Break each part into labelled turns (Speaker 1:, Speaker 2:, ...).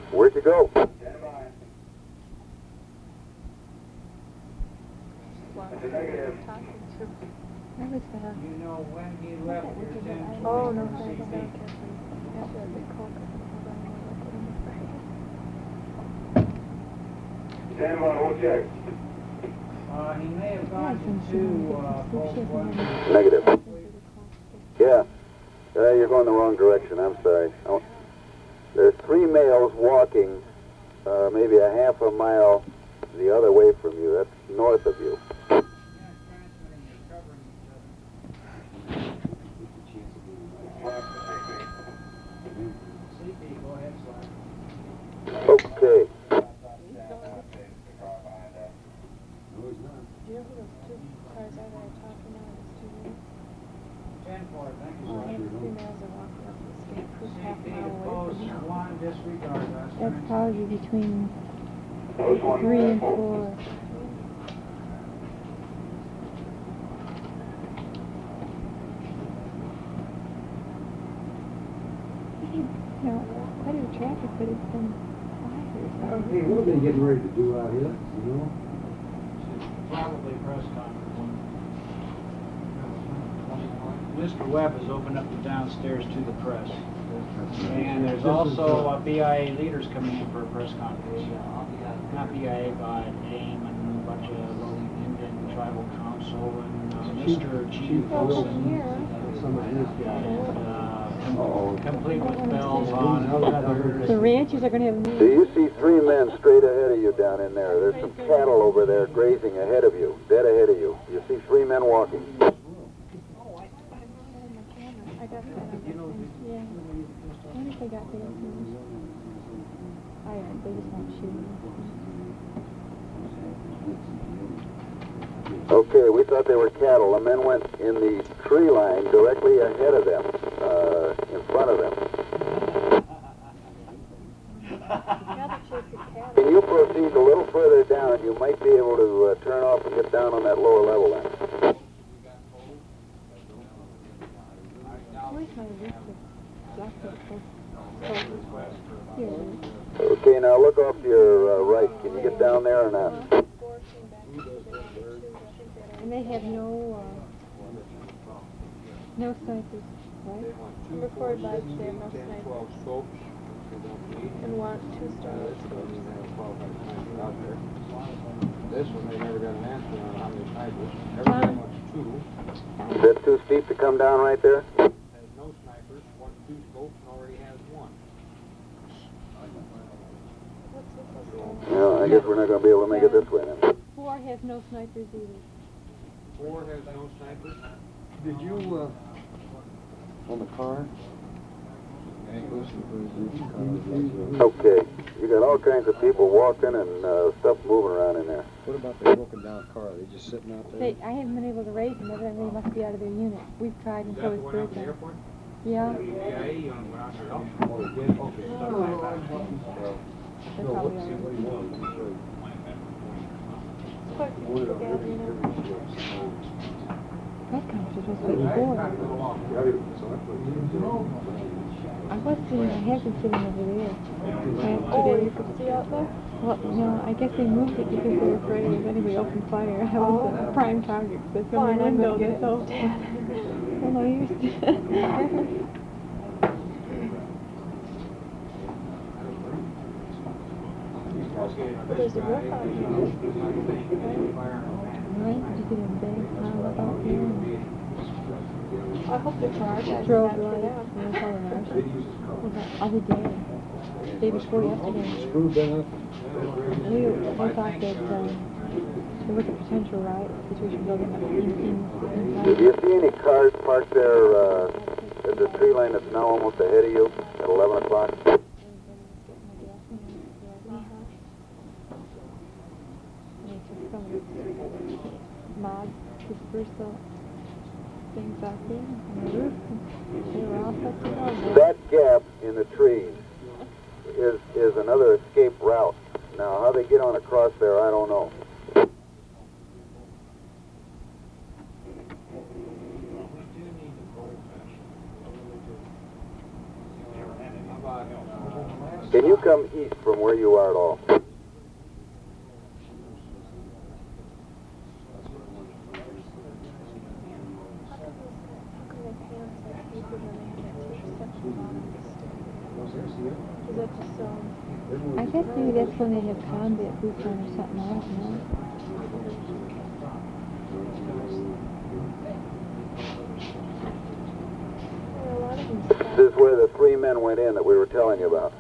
Speaker 1: Where'd you go?
Speaker 2: Negative.
Speaker 3: Where was that?
Speaker 4: You know when he left your tent?
Speaker 3: Oh, no,
Speaker 4: CP.
Speaker 3: after a big cold.
Speaker 2: Stand by, we'll check.
Speaker 4: He may have gone to Post
Speaker 1: Negative. Yeah. You're going the wrong direction. I'm sorry. There's 3 males walking maybe a half a mile the other way from you. That's north of you. Okay.
Speaker 3: That's probably between 3 and 4. No, quite a bit of traffic, but it's been quiet.
Speaker 5: Hey, what are they getting ready to do out here, you know?
Speaker 4: Probably press conference. Mr. Webb has opened up the downstairs to the press. And there's also BIA leaders coming in for a press conference. Not BIA, but AIM and a bunch of Indian tribal council and Mr. Chief Wilson. Complete with bells on.
Speaker 3: The ranches are going to have
Speaker 1: Do you see 3 men straight ahead of you down in there? There's some cattle over there grazing ahead of you, dead ahead of you. You see 3 men walking.
Speaker 3: I got that. Yeah. I wonder if they got the information. They just won't shoot.
Speaker 1: Okay, we thought they were cattle. The men went in the tree line directly ahead of them, in front of them. Can you proceed a little further down? You might be able to turn off and get down on that lower level then. Okay, now look off to your right. Can you get down there or not?
Speaker 3: And they have no snipers, right?
Speaker 6: Number 4 advised they have no snipers. And want 2 stars.
Speaker 5: This one, they never got an answer on how many snipers. Everybody wants 2.
Speaker 1: Is that too steep to come down right there?
Speaker 5: Has no snipers, wants 2 scopes, and already has 1.
Speaker 1: Well, I guess we're not going to be able to make it this way then.
Speaker 3: 4 has no snipers either.
Speaker 5: 4 has no snipers.
Speaker 7: Did you, on the car?
Speaker 1: Okay, you got all kinds of people walking and stuff moving around in there.
Speaker 7: What about the broken down car? Are they just sitting out there?
Speaker 3: I haven't been able to raise them. Evidently they must be out of their unit. We've tried
Speaker 4: Is
Speaker 3: until
Speaker 4: that the
Speaker 3: it's
Speaker 4: one out the
Speaker 3: broken.
Speaker 4: airport?
Speaker 3: Yeah.
Speaker 4: BIA on went out there.
Speaker 3: They're probably all Press conference was supposed to be at 4. I was sitting, I have been sitting over there.
Speaker 6: Oh, you could see out there?
Speaker 3: Well, no, I guess they moved it because they were afraid if anybody opened fire. I was a prime target because
Speaker 6: Fine,
Speaker 3: the
Speaker 6: I'm
Speaker 3: window
Speaker 6: gonna
Speaker 3: gets so well, no, you're
Speaker 6: There's a roof out here.
Speaker 3: Right? Did you get a big pile up out there?
Speaker 6: I hope the car guys
Speaker 3: Drove
Speaker 6: not
Speaker 3: right
Speaker 6: get
Speaker 3: out.
Speaker 6: out.
Speaker 3: And that's all the nurse. Was that other day? Day before yesterday.
Speaker 7: Screw been up?
Speaker 3: They thought that there was a potential riot situation building up inside.
Speaker 1: Do you see any cars parked there at the tree line that's now almost ahead of you at 11 o'clock?
Speaker 3: Mob dispersal things out there on the roof. They were all set to go.
Speaker 1: That gap in the trees is another escape route. Now, how they get on across there, I don't know. Can you come east from where you are at all?
Speaker 3: I guess maybe that's when they have combat boots on or something, I don't know.
Speaker 1: This is where the 3 men went in that we were telling you about.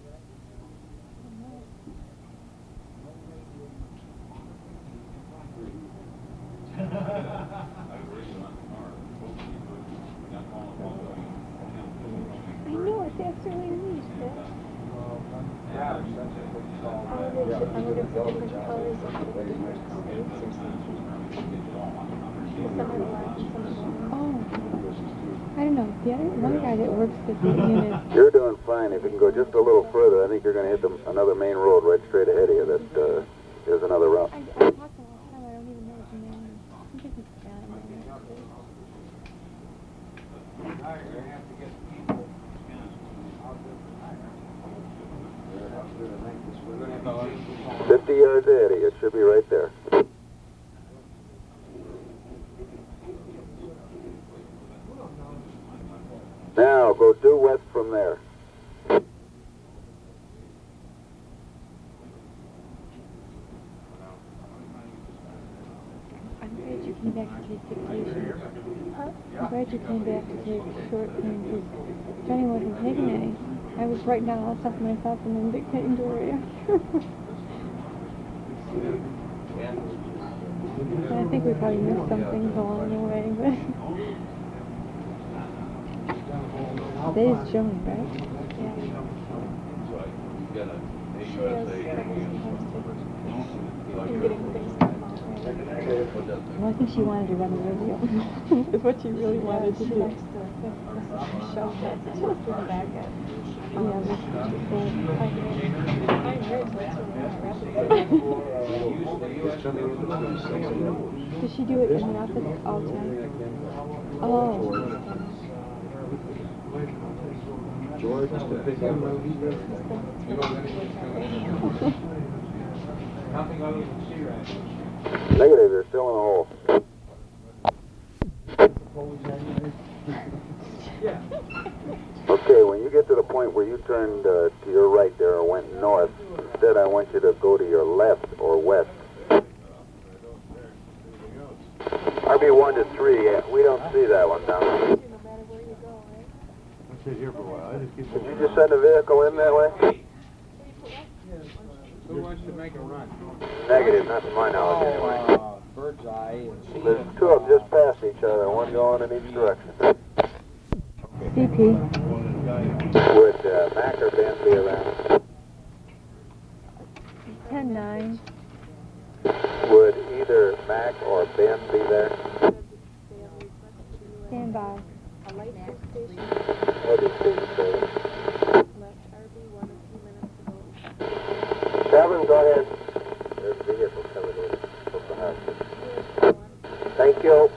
Speaker 3: I know it, that's really neat, but I wonder if the different colors are for the different states or something. Some are black and some are white. Oh, I don't know. The other one guy that works with the unit.
Speaker 1: You're doing fine. If you can go just a little further, I think you're going to hit another main road right straight ahead of you. That is another route.
Speaker 3: I talk to him all the time. I don't even know his name. I think he's got him.
Speaker 5: Now you're gonna have to get people. We're gonna have to
Speaker 1: 50 yards ahead of you. It should be right there. Now, go due west from there.
Speaker 3: I'm glad you came back to take dictation. Huh? I'm glad you came back to take short thing because Johnny wasn't taking any. I was writing down all the stuff myself and then dictating to her after. I think we probably missed some things along the way, but today's June, right? Yeah.
Speaker 6: She has been getting things done.
Speaker 3: Well, I think she wanted to run the radio. It's what she really wanted to
Speaker 6: She
Speaker 3: do.
Speaker 6: likes to show that. She was doing back at.
Speaker 3: Yeah, that's what she said.
Speaker 6: I'm rich, that's what
Speaker 3: Does she do it in the office all the time? Oh.
Speaker 7: George, to pick up.
Speaker 4: Nothing other than sea rats.
Speaker 1: Negative, they're still in the hole.
Speaker 4: Yeah.
Speaker 1: Okay, when you get to the point where you turned to your right there or went north, instead I want you to go to your left or west. RB1 to 3, yeah, we don't see that one down there.
Speaker 6: no matter where you go, right?
Speaker 7: I'll sit here for a while. I just keep
Speaker 1: Did you just send a vehicle in that way?
Speaker 5: Who wants to make a run?
Speaker 1: Negative, not to my knowledge anyway.
Speaker 5: Bird's eye and see.
Speaker 1: There's 2 of them just past each other, one going in each direction.
Speaker 3: CP.
Speaker 1: Would Mac or Ben be around?
Speaker 3: 10-9.
Speaker 1: Would either Mac or Ben be there?
Speaker 3: Stand by.
Speaker 6: A light shift station
Speaker 1: What did you say?
Speaker 6: left RB1 a few minutes ago.
Speaker 1: Kevin, go ahead. There's a vehicle coming in from the house. Thank you.
Speaker 6: General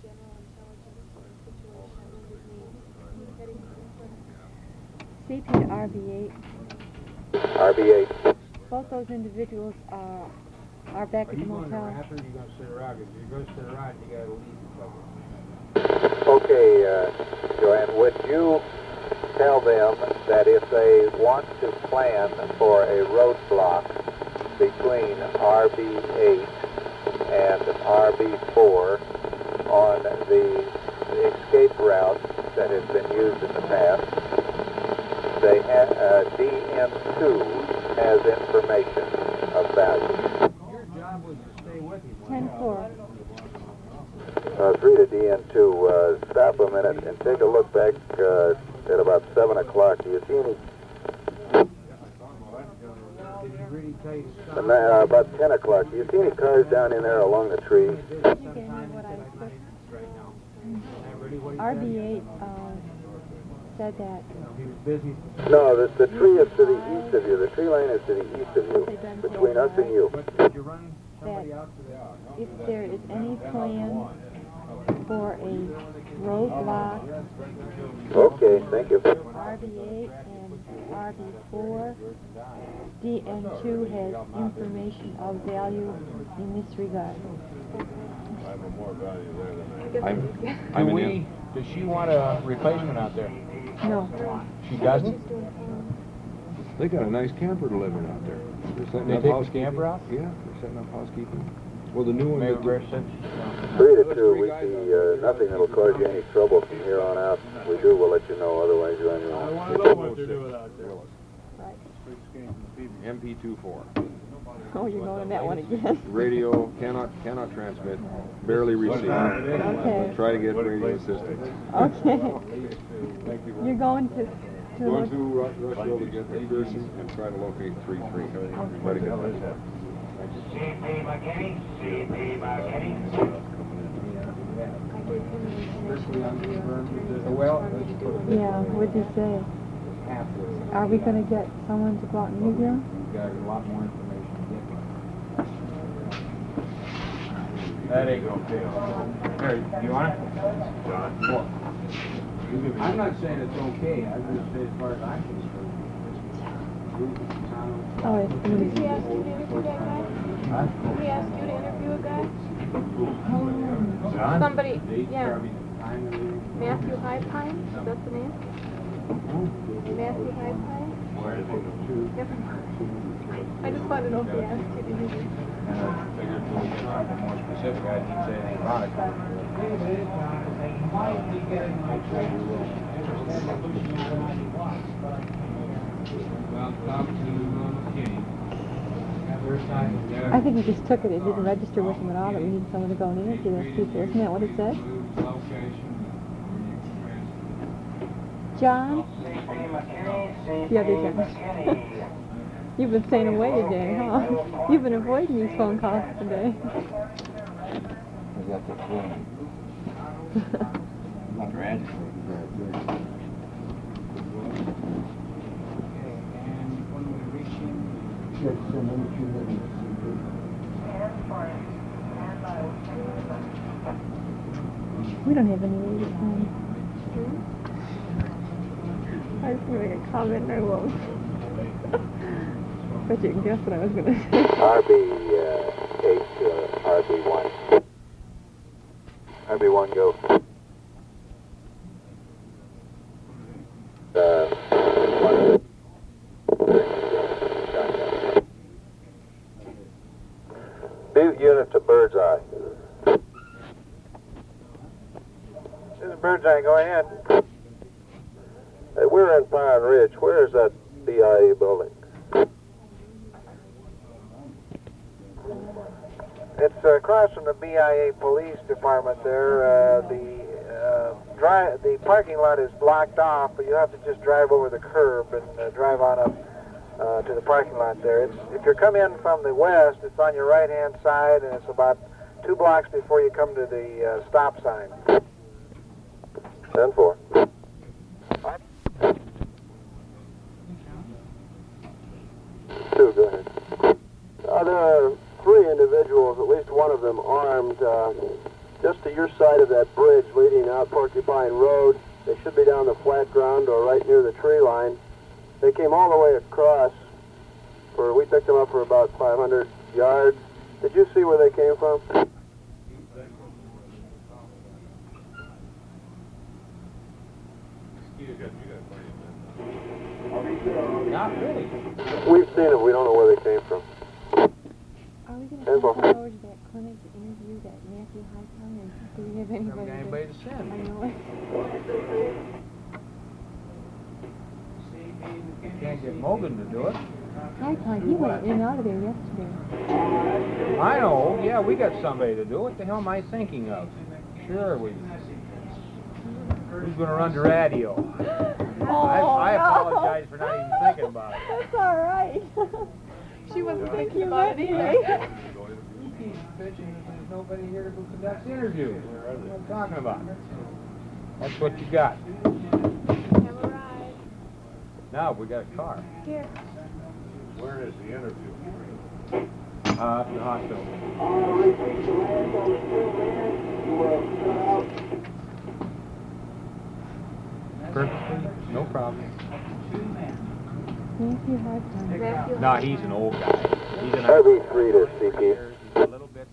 Speaker 6: intelligence situation heading for
Speaker 3: CP to RB8.
Speaker 1: RB8.
Speaker 3: Both those individuals are back at the
Speaker 5: Are you going to
Speaker 3: motel.
Speaker 5: rap or are you going to sit around? If you go sit around, you got to leave the
Speaker 1: Okay, Joanne, would you tell them that if they want to plan for a roadblock between RB8 and RB4 on the escape route that has been used in the past, they DN2 has information of value.
Speaker 5: Your job was to stay with him.
Speaker 3: 10-4.
Speaker 1: 3 to DN2, stop a minute and take a look back at about 7 o'clock. Do you see any?
Speaker 5: Did he really tell you to stop?
Speaker 1: About 10 o'clock. Do you see any cars down in there along the tree?
Speaker 3: RB8 said that.
Speaker 5: He was busy.
Speaker 1: No, the tree is to the east of you. The tree line is to the east of you, between us and you.
Speaker 5: But did you run somebody
Speaker 3: That
Speaker 5: out to the
Speaker 3: if there is any plan for a roadblock,
Speaker 1: Okay, thank you.
Speaker 3: RB8 and RB4. DN2 has information of value in this regard.
Speaker 5: Does she want a replacement out there?
Speaker 3: No.
Speaker 5: She doesn't?
Speaker 7: They got a nice camper to live in out there. They're setting
Speaker 5: They
Speaker 7: up
Speaker 5: take the
Speaker 7: housekeeping.
Speaker 5: camper out?
Speaker 7: Yeah, they're setting up housekeeping. Well, the new one.
Speaker 5: Maybe
Speaker 7: that
Speaker 5: we're
Speaker 7: they-
Speaker 5: sitting.
Speaker 1: 3 to 2, we see nothing that'll cause you any trouble from here on out. If we do, we'll let you know, otherwise you're on your own.
Speaker 2: want to know what they're doing out there.
Speaker 3: Right.
Speaker 7: MP24.
Speaker 3: Oh, you're going to that one again.
Speaker 7: Radio cannot transmit, barely receive.
Speaker 3: Okay.
Speaker 7: Try to get radio assistance.
Speaker 3: Okay. You're going to
Speaker 7: Going to Rushville to get McPherson and try to locate 3-3. Try to get that.
Speaker 2: CP McKinney, CP McKinney.
Speaker 5: Well,
Speaker 3: Yeah, what'd you say? Are we going to get someone to go out and meet you?
Speaker 5: got a lot more information to get. That ain't gonna pay. Here, you want it? I'm not saying it's okay, I just say as far as I'm concerned.
Speaker 3: Oh, it's
Speaker 6: Did he ask you to interview that guy? Did he ask you to interview a guy? Somebody, yeah. Matthew High Pine, is that the name? Matthew High Pine? Never mind. I just wanted to know if he asked you to interview.
Speaker 5: And I figured if we get something more specific, I didn't say anything about it. Well, talk to McKinney.
Speaker 3: I think he just took it. It didn't register with him at all that we need someone to go and interview those people. Isn't that what it said? John? The other John. You've been staying away today, huh? You've been avoiding these phone calls today.
Speaker 5: Not tragically.
Speaker 3: We don't have any ladies home. I was going to make a comment and I won't. But you can guess what I was going to say.
Speaker 1: RB8, RB1. RB1, go. Butte unit to Birdseye. This is Birdseye, go ahead. Hey, we're in Pine Ridge. Where is that BIA building? It's across from the BIA Police Department there. The parking lot is blocked off, but you have to just drive over the curb and drive on up to the parking lot there. If you're coming in from the west, it's on your right-hand side, and it's about 2 blocks before you come to the stop sign. 10-4. Two, go ahead. There are 3 individuals, at least one of them armed, just to your side of that bridge leading out Porcupine Road. They should be down the flat ground or right near the tree line. They came all the way across. We picked them up for about 500 yards. Did you see where they came from?
Speaker 5: Not really.
Speaker 1: We've seen them. We don't know where they came from.
Speaker 3: Are we going to
Speaker 1: Info.
Speaker 3: come over to that clinic to interview that Matthew Hightown? And do we have
Speaker 5: Haven't
Speaker 3: anybody?
Speaker 5: got anybody to send.
Speaker 3: I know it.
Speaker 5: You can't get Morgan to do it.
Speaker 3: Hightown, he went in and out of there yesterday.
Speaker 5: I know. Yeah, we got somebody to do it. What the hell am I thinking of? Sure, we. Who's going to run the radio? I apologize for not even thinking about it.
Speaker 3: That's all right.
Speaker 6: She wasn't thinking
Speaker 3: You
Speaker 6: about it
Speaker 3: met
Speaker 6: either.
Speaker 3: me.
Speaker 5: You keep bitching that there's nobody here who conducts interviews. What are you talking about? That's what you got.
Speaker 6: Have a ride.
Speaker 5: Now we got a car.
Speaker 6: Here.
Speaker 2: Where is the interview?
Speaker 5: At the hospital. Perfectly, no problem.
Speaker 3: Matthew High Pine.
Speaker 6: Matthew.
Speaker 5: No, he's an old guy. He's an
Speaker 1: RV3 to CP.
Speaker 5: He's a little bit,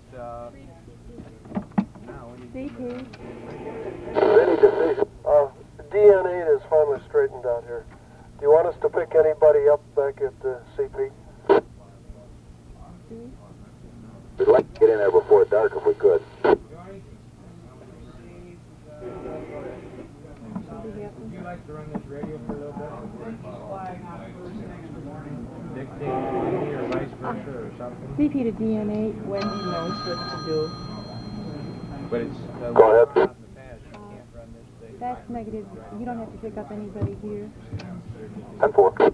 Speaker 3: CP.
Speaker 1: Is there any decision?
Speaker 8: DNA is finally straightened out here. Do you want us to pick anybody up back at the CP?
Speaker 1: We'd like to get in there before dark if we could.
Speaker 5: Would you like to run this radio for a little bit? Dictate or vice versa or something?
Speaker 3: CP to DNA, Wendy knows what to do.
Speaker 5: But it's...
Speaker 1: Go ahead.
Speaker 3: That's negative. You don't have to pick up anybody here.
Speaker 1: 10-4.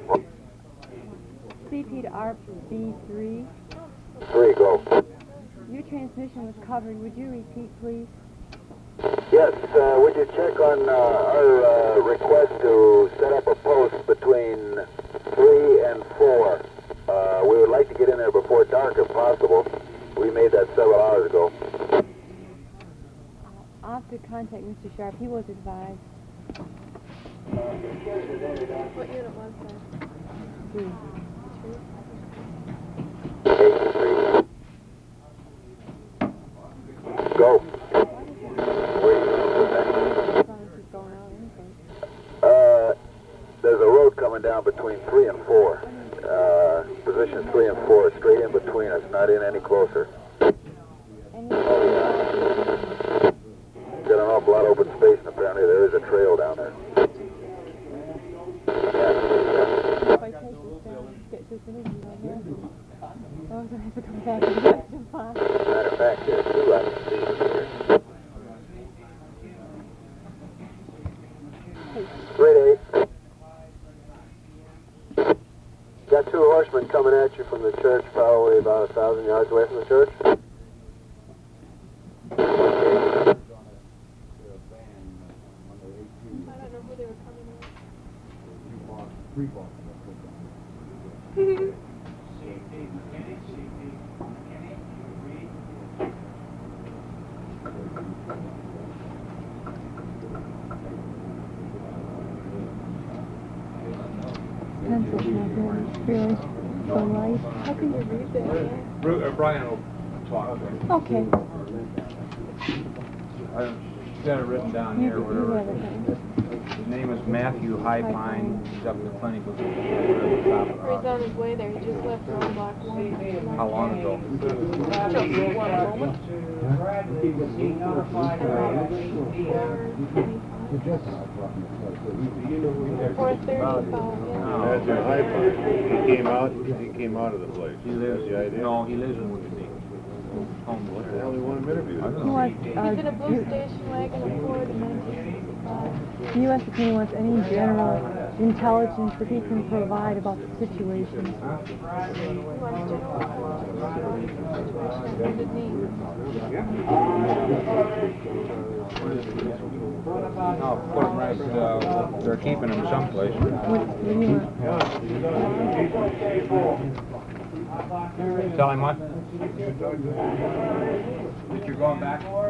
Speaker 3: CP to RB3.
Speaker 1: 3, go.
Speaker 3: Your transmission was covered. Would you repeat, please?
Speaker 1: Yes, would you check on our request to set up a post between 3 and 4? We would like to get in there before dark if possible. We made that several hours ago.
Speaker 3: I'll have to contact Mr. Sharp. He was advised.
Speaker 6: What unit was that?
Speaker 3: 3.
Speaker 1: 8-3. Go. There's a road coming down between 3 and 4. Positions 3 and 4, straight in between us, not in any closer. Got an awful lot of open space, and apparently there is a trail down there.
Speaker 3: If I take this down, get this interview on here, I'm going to have to come back and get some fun.
Speaker 1: Matter of fact, there's 2 I can see from here. Grade 8.
Speaker 8: Got 2 horsemen coming at you from the church, probably about 1,000 yards away from the church.
Speaker 6: I don't know who they were coming at.
Speaker 3: Pencil's not really so light.
Speaker 6: How can you read that?
Speaker 5: Brian will talk.
Speaker 3: Okay.
Speaker 5: I've got it written down here,
Speaker 3: You
Speaker 5: whatever.
Speaker 3: have it.
Speaker 5: His name is Matthew High Pine. He's up in the clinic with the top of the
Speaker 6: He's on
Speaker 5: house.
Speaker 6: his way there. He just left roadblock 1.
Speaker 5: How long ago?
Speaker 6: Just 1 moment. Or 35, yeah.
Speaker 7: That's your high point. He came out of the place.
Speaker 5: He lives,
Speaker 7: That's the idea.
Speaker 5: no, he lives in Woodley.
Speaker 7: What the hell do you want him interviewed?
Speaker 5: I don't
Speaker 3: He
Speaker 5: know.
Speaker 3: wants,
Speaker 6: He's in a blue station wagon, a Ford in 1965.
Speaker 3: the U.S. Attorney wants any general intelligence that he can provide about the situation.
Speaker 6: He wants general intelligence about the situation on Wounded Knee.
Speaker 5: No, put him right, they're keeping him someplace.
Speaker 3: What do you want?
Speaker 5: Tell him what? That you're going back?
Speaker 3: Huh?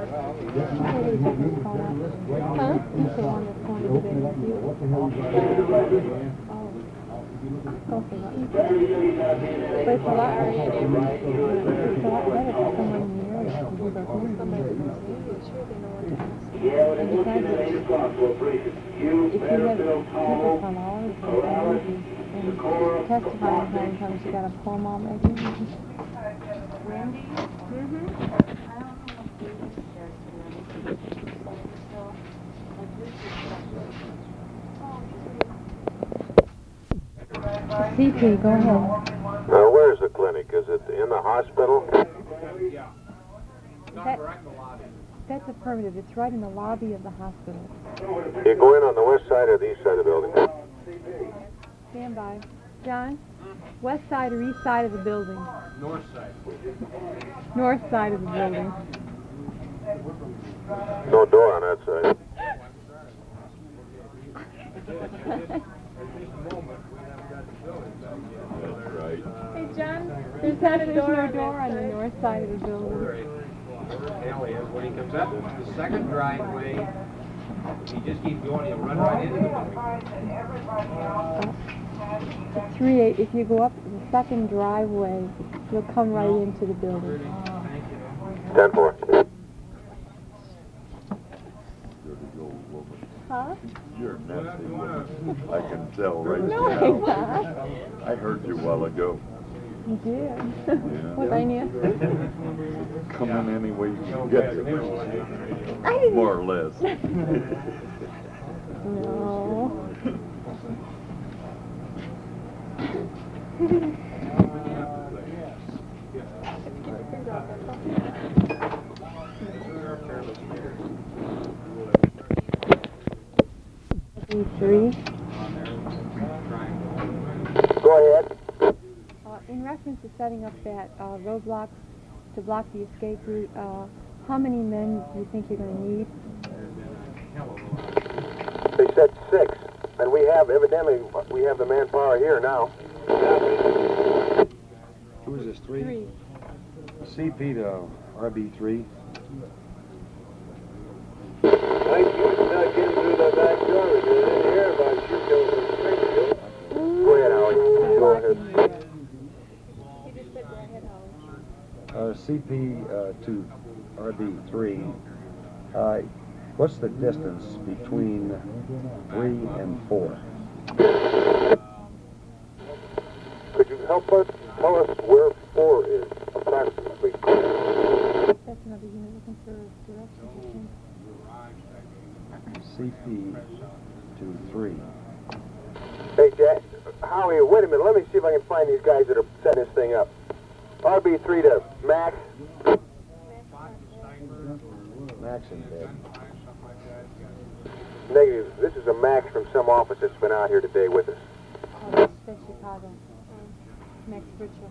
Speaker 3: He's the one that's going to bed with you. Oh. Go for that. But it's a lot better for someone in the area to do those things.
Speaker 6: Somebody that knows me, sure they know what to ask.
Speaker 3: And besides, if you have people from all over the country and testifying time comes, you gotta pull them all back in.
Speaker 6: Randy?
Speaker 3: CP, go ahead.
Speaker 7: Now, where's the clinic? Is it in the hospital?
Speaker 5: Yeah.
Speaker 3: That's affirmative. It's right in the lobby of the hospital.
Speaker 7: You go in on the west side or the east side of the building?
Speaker 3: Stand by. John? West side or east side of the building?
Speaker 5: North side.
Speaker 3: North side of the building.
Speaker 7: No door on that side.
Speaker 6: Hey, John, there's There's no
Speaker 3: door on the north side of the building.
Speaker 5: Alley is when he comes up the second driveway. If he just keeps going, he'll run right into the building.
Speaker 3: 3-8, if you go up the second driveway, you'll come right into the building.
Speaker 1: 10-4.
Speaker 3: Huh?
Speaker 9: You're nasty woman. I can tell right
Speaker 3: No,
Speaker 9: now.
Speaker 3: I'm not.
Speaker 9: I heard you a while ago.
Speaker 3: You did. Was I nasty?
Speaker 9: Come in any way you can get to.
Speaker 3: I didn't.
Speaker 9: More or less.
Speaker 3: No. Three.
Speaker 1: Go ahead.
Speaker 3: In reference to setting up that roadblock to block the escape route, how many men do you think you're going to need?
Speaker 8: They said 6, and we have, evidently, we have the manpower here now.
Speaker 7: Who is this, 3?
Speaker 3: 3.
Speaker 7: CP to RB3.
Speaker 1: I should not get through the back door. There's any air about you going to Springfield.
Speaker 8: Go ahead, Howie. Go ahead.
Speaker 7: CP to RB3. What's the distance between 3 and 4?
Speaker 8: Could you help us, tell us where 4 is, approximately?
Speaker 3: That's another unit looking for directions.
Speaker 7: CP to 3.
Speaker 8: Hey, Jack. Howie, wait a minute. Let me see if I can find these guys that are setting this thing up. RB3 to Max.
Speaker 7: Max in bed.
Speaker 8: Negative. This is a Max from some office that's been out here today with us.
Speaker 3: Oh, that's Chicago. Max Bridger.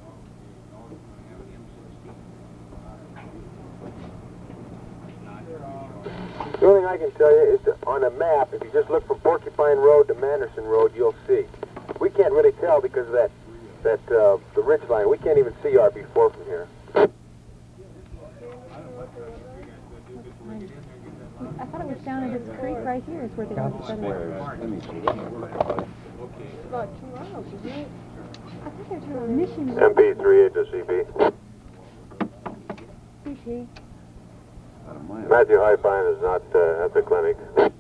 Speaker 8: The only thing I can tell you is that on a map, if you just look from Porcupine Road to Manderson Road, you'll see. We can't really tell because of the ridge line. We can't even see RB4 from here.
Speaker 3: I thought it was down at this creek right here is where they want to set it up.
Speaker 7: Let me see.
Speaker 6: About 2 miles, isn't it?
Speaker 3: I thought they were mission.
Speaker 8: MP38 to CP.
Speaker 3: CP.
Speaker 7: About a mile.
Speaker 8: Matthew Highpine is not at the clinic.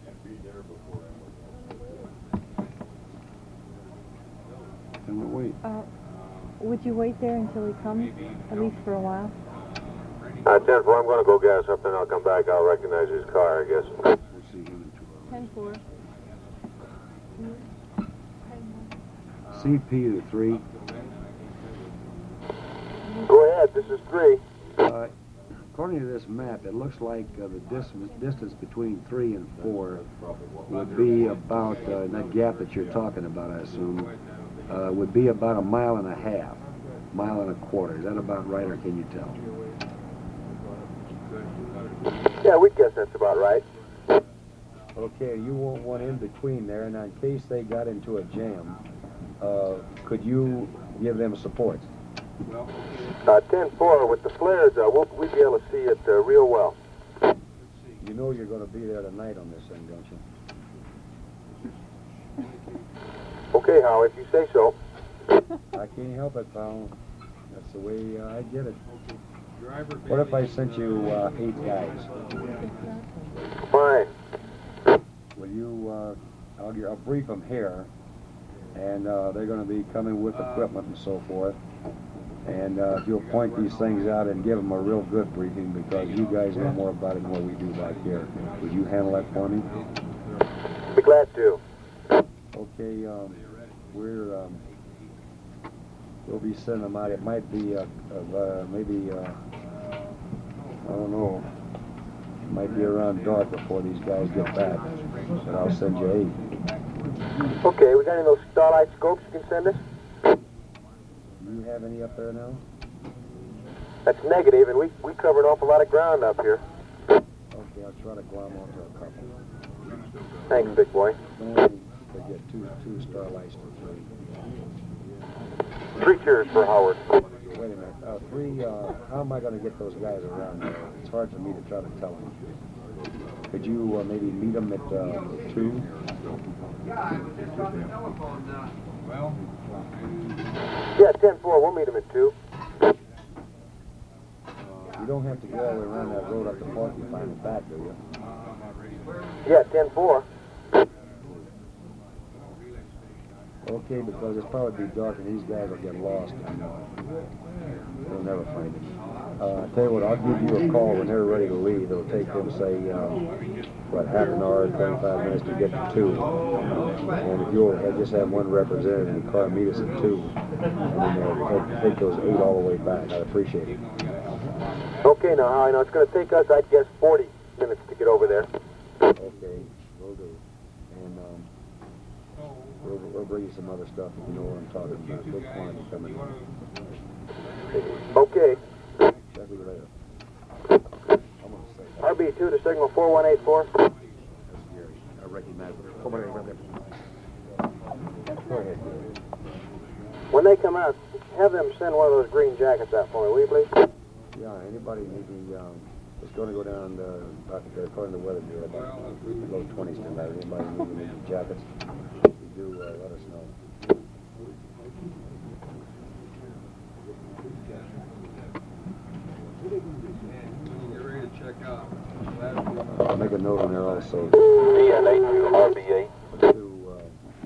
Speaker 7: Then we'll wait.
Speaker 3: Would you wait there until he comes, at least for a while?
Speaker 8: 10-4, I'm going to go gas up, then I'll come back. I'll recognize his car, I guess.
Speaker 7: We'll see him in 2 hours.
Speaker 3: 10-4.
Speaker 7: CP to 3.
Speaker 8: Go ahead, this is 3.
Speaker 7: According to this map, it looks like the distance between 3 and 4 would be about, that gap that you're talking about, I assume, would be about 1.5 miles, 1.25 miles. Is that about right, or can you tell?
Speaker 8: Yeah, we guess that's about right.
Speaker 7: Okay, you want one in between there, and in case they got into a jam, could you give them support?
Speaker 8: 10-4, with the flares, we'd be able to see it real well.
Speaker 7: You know you're going to be there tonight on this thing, don't you?
Speaker 8: Okay, Howie, if you say so.
Speaker 7: I can't help it, pal. That's the way I get it. What if I sent you 8 guys?
Speaker 8: Fine.
Speaker 7: Will you, I'll brief them here, and they're going to be coming with equipment and so forth. And if you'll point these things out and give them a real good briefing, because you guys know more about it than what we do back here. Would you handle that for me?
Speaker 8: Be glad to.
Speaker 7: Okay, we'll be sending them out. It might be, maybe, I don't know, it might be around dark before these guys get back, but I'll send you 8.
Speaker 8: Okay, we got any of those starlight scopes you can send us?
Speaker 7: Do you have any up there now?
Speaker 8: That's negative, and we cover an awful lot of ground up here.
Speaker 7: Okay, I'll try to glom onto a couple.
Speaker 8: Thanks, big boy.
Speaker 7: Don't only forget two starlights for 3.
Speaker 8: 3 cheers for Howard.
Speaker 7: Wait a minute. How am I going to get those guys around there? It's hard for me to try to tell them. Could you maybe meet them at 2?
Speaker 8: Yeah, 10-4. We'll meet them at 2.
Speaker 7: You don't have to go all the way around that road up to Porcupine and back, do you?
Speaker 8: Yeah, 10-4.
Speaker 7: Okay, because it's probably be dark and these guys will get lost and they'll never find him. Tell you what, I'll give you a call when they're ready to leave. It'll take them, say, half an hour, 25 minutes to get to 2. And if you'll just have one representative in the car meet us at 2, and then they'll take those 8 all the way back. I'd appreciate it.
Speaker 8: Okay, now, Howie, it's going to take us, I'd guess, 40 minutes to get over there.
Speaker 7: Okay, will do. And we'll bring you some other stuff if you know what I'm talking about. Big quantity coming in.
Speaker 8: Okay.
Speaker 7: Check you later. I'm going to say that.
Speaker 8: RB2 to signal 4184.
Speaker 7: That's Gary. I recognize it. Come on in, right there. Go ahead, Gary.
Speaker 8: When they come out, have them send one of those green jackets out for me, will you please?
Speaker 7: Yeah, anybody maybe, it's going to go down, according to the weather bureau, about low 20s tonight. Anybody need jackets? If you do, let us know. I'll make a note on there also.
Speaker 8: DN8 to RB8.
Speaker 7: To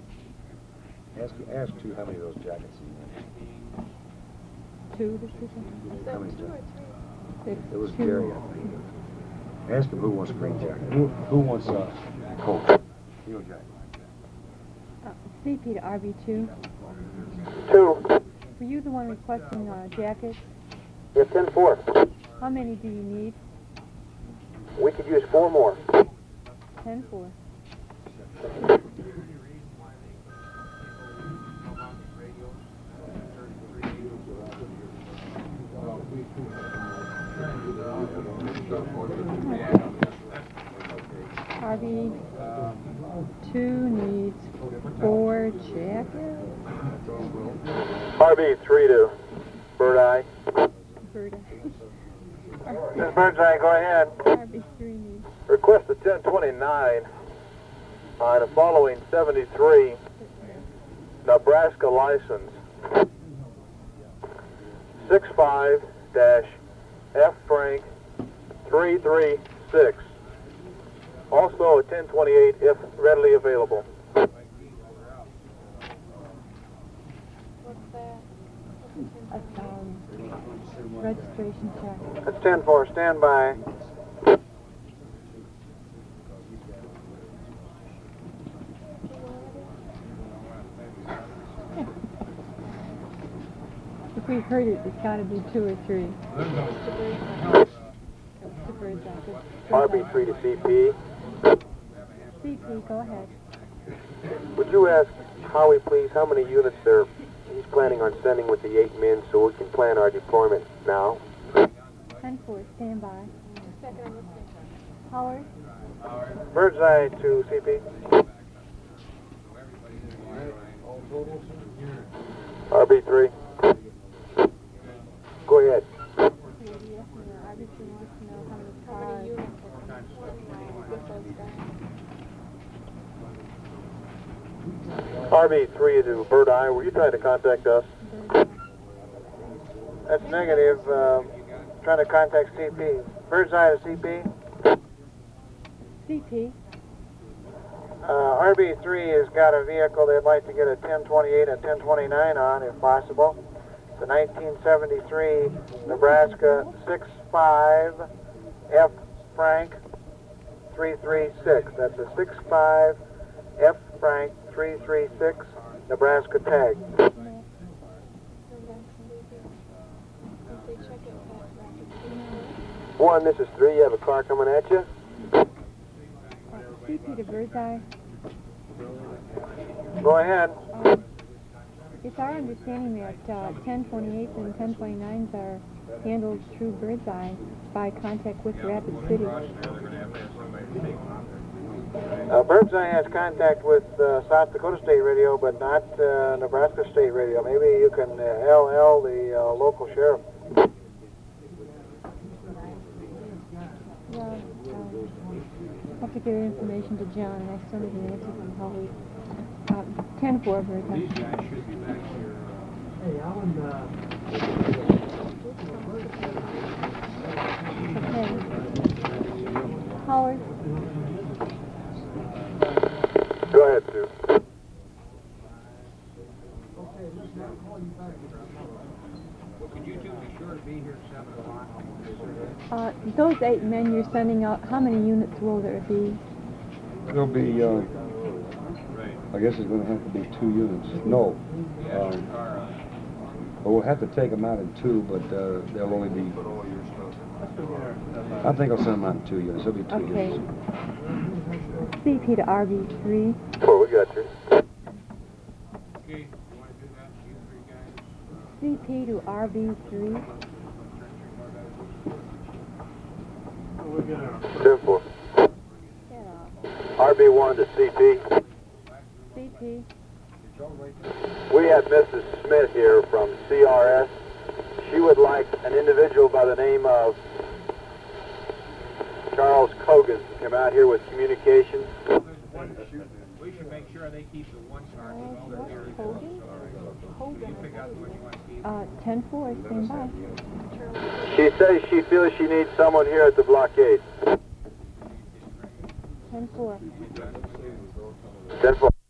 Speaker 7: ask too how many of those jackets you need.
Speaker 3: 2 this season?
Speaker 7: How many jackets?
Speaker 3: It's
Speaker 7: It was
Speaker 3: 2.
Speaker 7: Gary, I think. Ask him who wants a green jacket. Who wants a coat? Steel jacket.
Speaker 3: CP to RB2.
Speaker 8: 2.
Speaker 3: Were you the one requesting jackets?
Speaker 8: Yeah, 10-4.
Speaker 3: How many do you need?
Speaker 8: We could use 4 more.
Speaker 3: 10-4. RB2 needs 4 jackets.
Speaker 8: RB3 to Bird Eye.
Speaker 3: Bird.
Speaker 8: Miss Birdseye, go ahead.
Speaker 3: RB3 needs.
Speaker 8: Request a 1029 on the following 73 Nebraska license. 65-F Frank 336. Also a 1028 if readily available.
Speaker 6: What's that?
Speaker 3: Registration check.
Speaker 8: That's 10-4. Stand by.
Speaker 3: If we heard it, it's got to be 2 or 3.
Speaker 8: RB3 to CP.
Speaker 3: CP, go ahead.
Speaker 8: Would you ask Howie, please, how many units he's planning on sending with the 8 men so we can plan our deployment now?
Speaker 3: 10-4, stand by. Howard?
Speaker 8: Birdseye to CP. RB3. Go ahead. RB3 to Bird Eye, were you trying to contact us? That's negative. Trying to contact CP. Bird's Eye to CP.
Speaker 3: CP.
Speaker 8: RB3 has got a vehicle they'd like to get a 1028 and 1029 on, if possible. The 1973 Nebraska 65 F Frank 336. That's a 65 F Frank 336 Nebraska tag. One, this is 3. You have a car coming at you.
Speaker 3: CP to Birdseye.
Speaker 8: Go ahead.
Speaker 3: It's our understanding that 1028s and 1029s are handled through Birdseye by contact with Rapid City.
Speaker 8: Birdseye has contact with South Dakota State Radio, but not Nebraska State Radio. Maybe you can LL the local sheriff
Speaker 3: Well, I'll have to get information to John, and I still need an answer from Holly. 10-4, very good.
Speaker 4: These guys should be back here.
Speaker 2: Hey, Alan,
Speaker 3: Okay. Howard.
Speaker 1: Go ahead, Sue.
Speaker 4: Well, could you two be sure to be here at 7 o'clock?
Speaker 3: Those 8 men you're sending out, how many units will there be?
Speaker 7: There'll be, I guess it's going to have to be 2 units. No. But we'll have to take them out in 2, but they'll only be... I think I'll send them out in 2 units. There'll be 2
Speaker 3: Okay.
Speaker 7: units.
Speaker 3: CP to RB3.
Speaker 1: Well, we got you.
Speaker 4: Okay, you want to do that, you three guys?
Speaker 3: CP to RB3.
Speaker 1: 10-4. RB1 to CP.
Speaker 3: CP.
Speaker 1: We have Mrs. Smith here from CRS. She would like an individual by the name of Charles Cogan to come out here with communications.
Speaker 4: We should make sure they keep the one sergeant over here. You pick out the one you want to keep.
Speaker 3: 10-4, stand by.
Speaker 1: She says she feels she needs someone here at the blockade.
Speaker 3: 10-4.
Speaker 1: 10-4.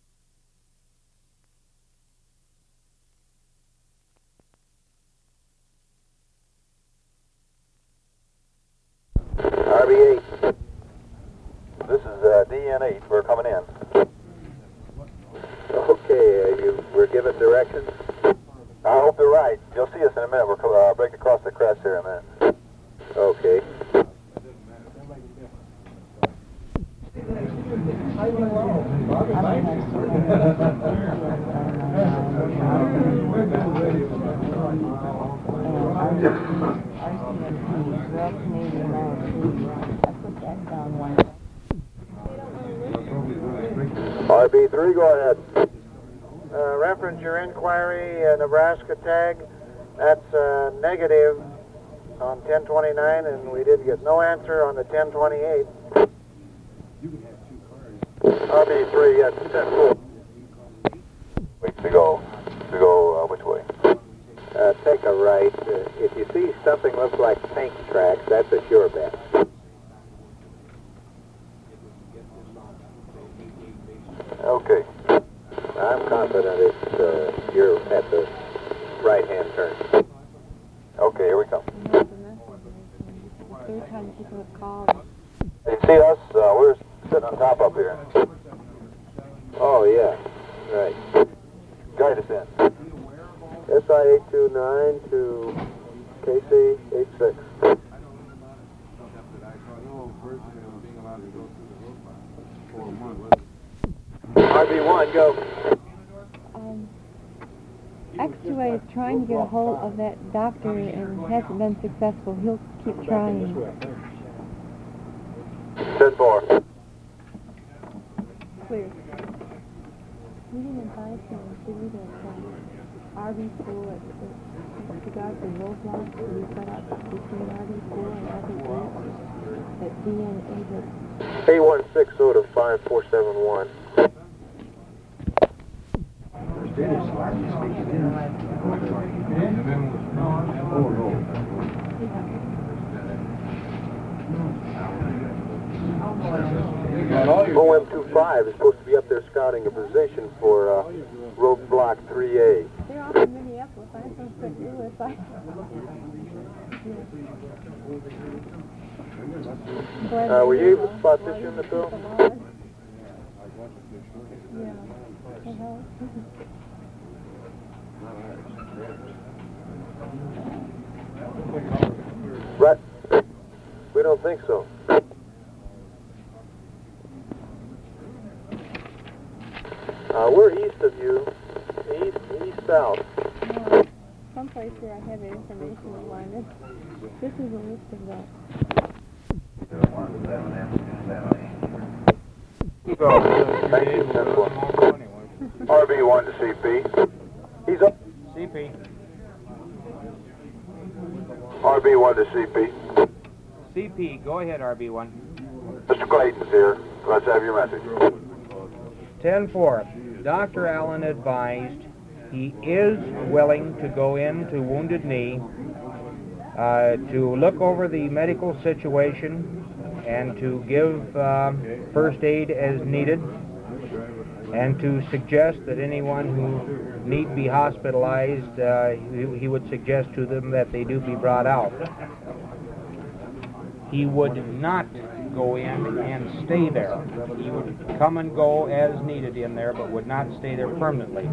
Speaker 1: RB8. This is DN8. We're coming in. Okay, we're given directions. I hope they're right. You'll see us in a minute. We'll break across the crest here in a minute. Okay. RB3, go ahead.
Speaker 8: Reference your inquiry, Nebraska tag. That's negative on 1029, and we did get no answer on the 1028.
Speaker 1: RB3, yes, 10-4. Wait to go which way? Take a right. If you see something looks like tank tracks, that's a sure bet. Okay. I'm confident it's you're at the right-hand turn. Okay, here we come.
Speaker 3: The third time people have called.
Speaker 1: You see us? We're sitting on top up here. Oh, yeah. Right. Guide us in. SI-829 to KC-86. RB1, go.
Speaker 3: X2A is trying to get a hold of that doctor and hasn't been successful. He'll keep trying.
Speaker 1: 10-4.
Speaker 3: Clear. We didn't advise him to do that. RB4 with regard to roadblocks to be set up between RB4 and RB8 at DN8.
Speaker 1: A160 to 5471. OM25 is supposed to be up there scouting a position for roadblock 3A.
Speaker 3: They're off in Minneapolis. I'm from St. Louis.
Speaker 1: Were you able to spot this unit, Bill?
Speaker 3: Yeah.
Speaker 1: Right. We don't think so. We're east of you. East-south.
Speaker 3: No, someplace where I have the information I wanted. This is a list of that.
Speaker 1: Thank you, 10-4. RB1 to CP. He's up.
Speaker 4: CP.
Speaker 1: RB1 to CP.
Speaker 5: CP, go ahead, RB1.
Speaker 1: Mr. Clayton's here. Let's have your message.
Speaker 5: 10-4. Dr. Allen advised he is willing to go into Wounded Knee to look over the medical situation and to give first aid as needed, and to suggest that anyone who need be hospitalized, he would suggest to them that they do be brought out. He would not go in and stay there. He would come and go as needed in there, but would not stay there permanently.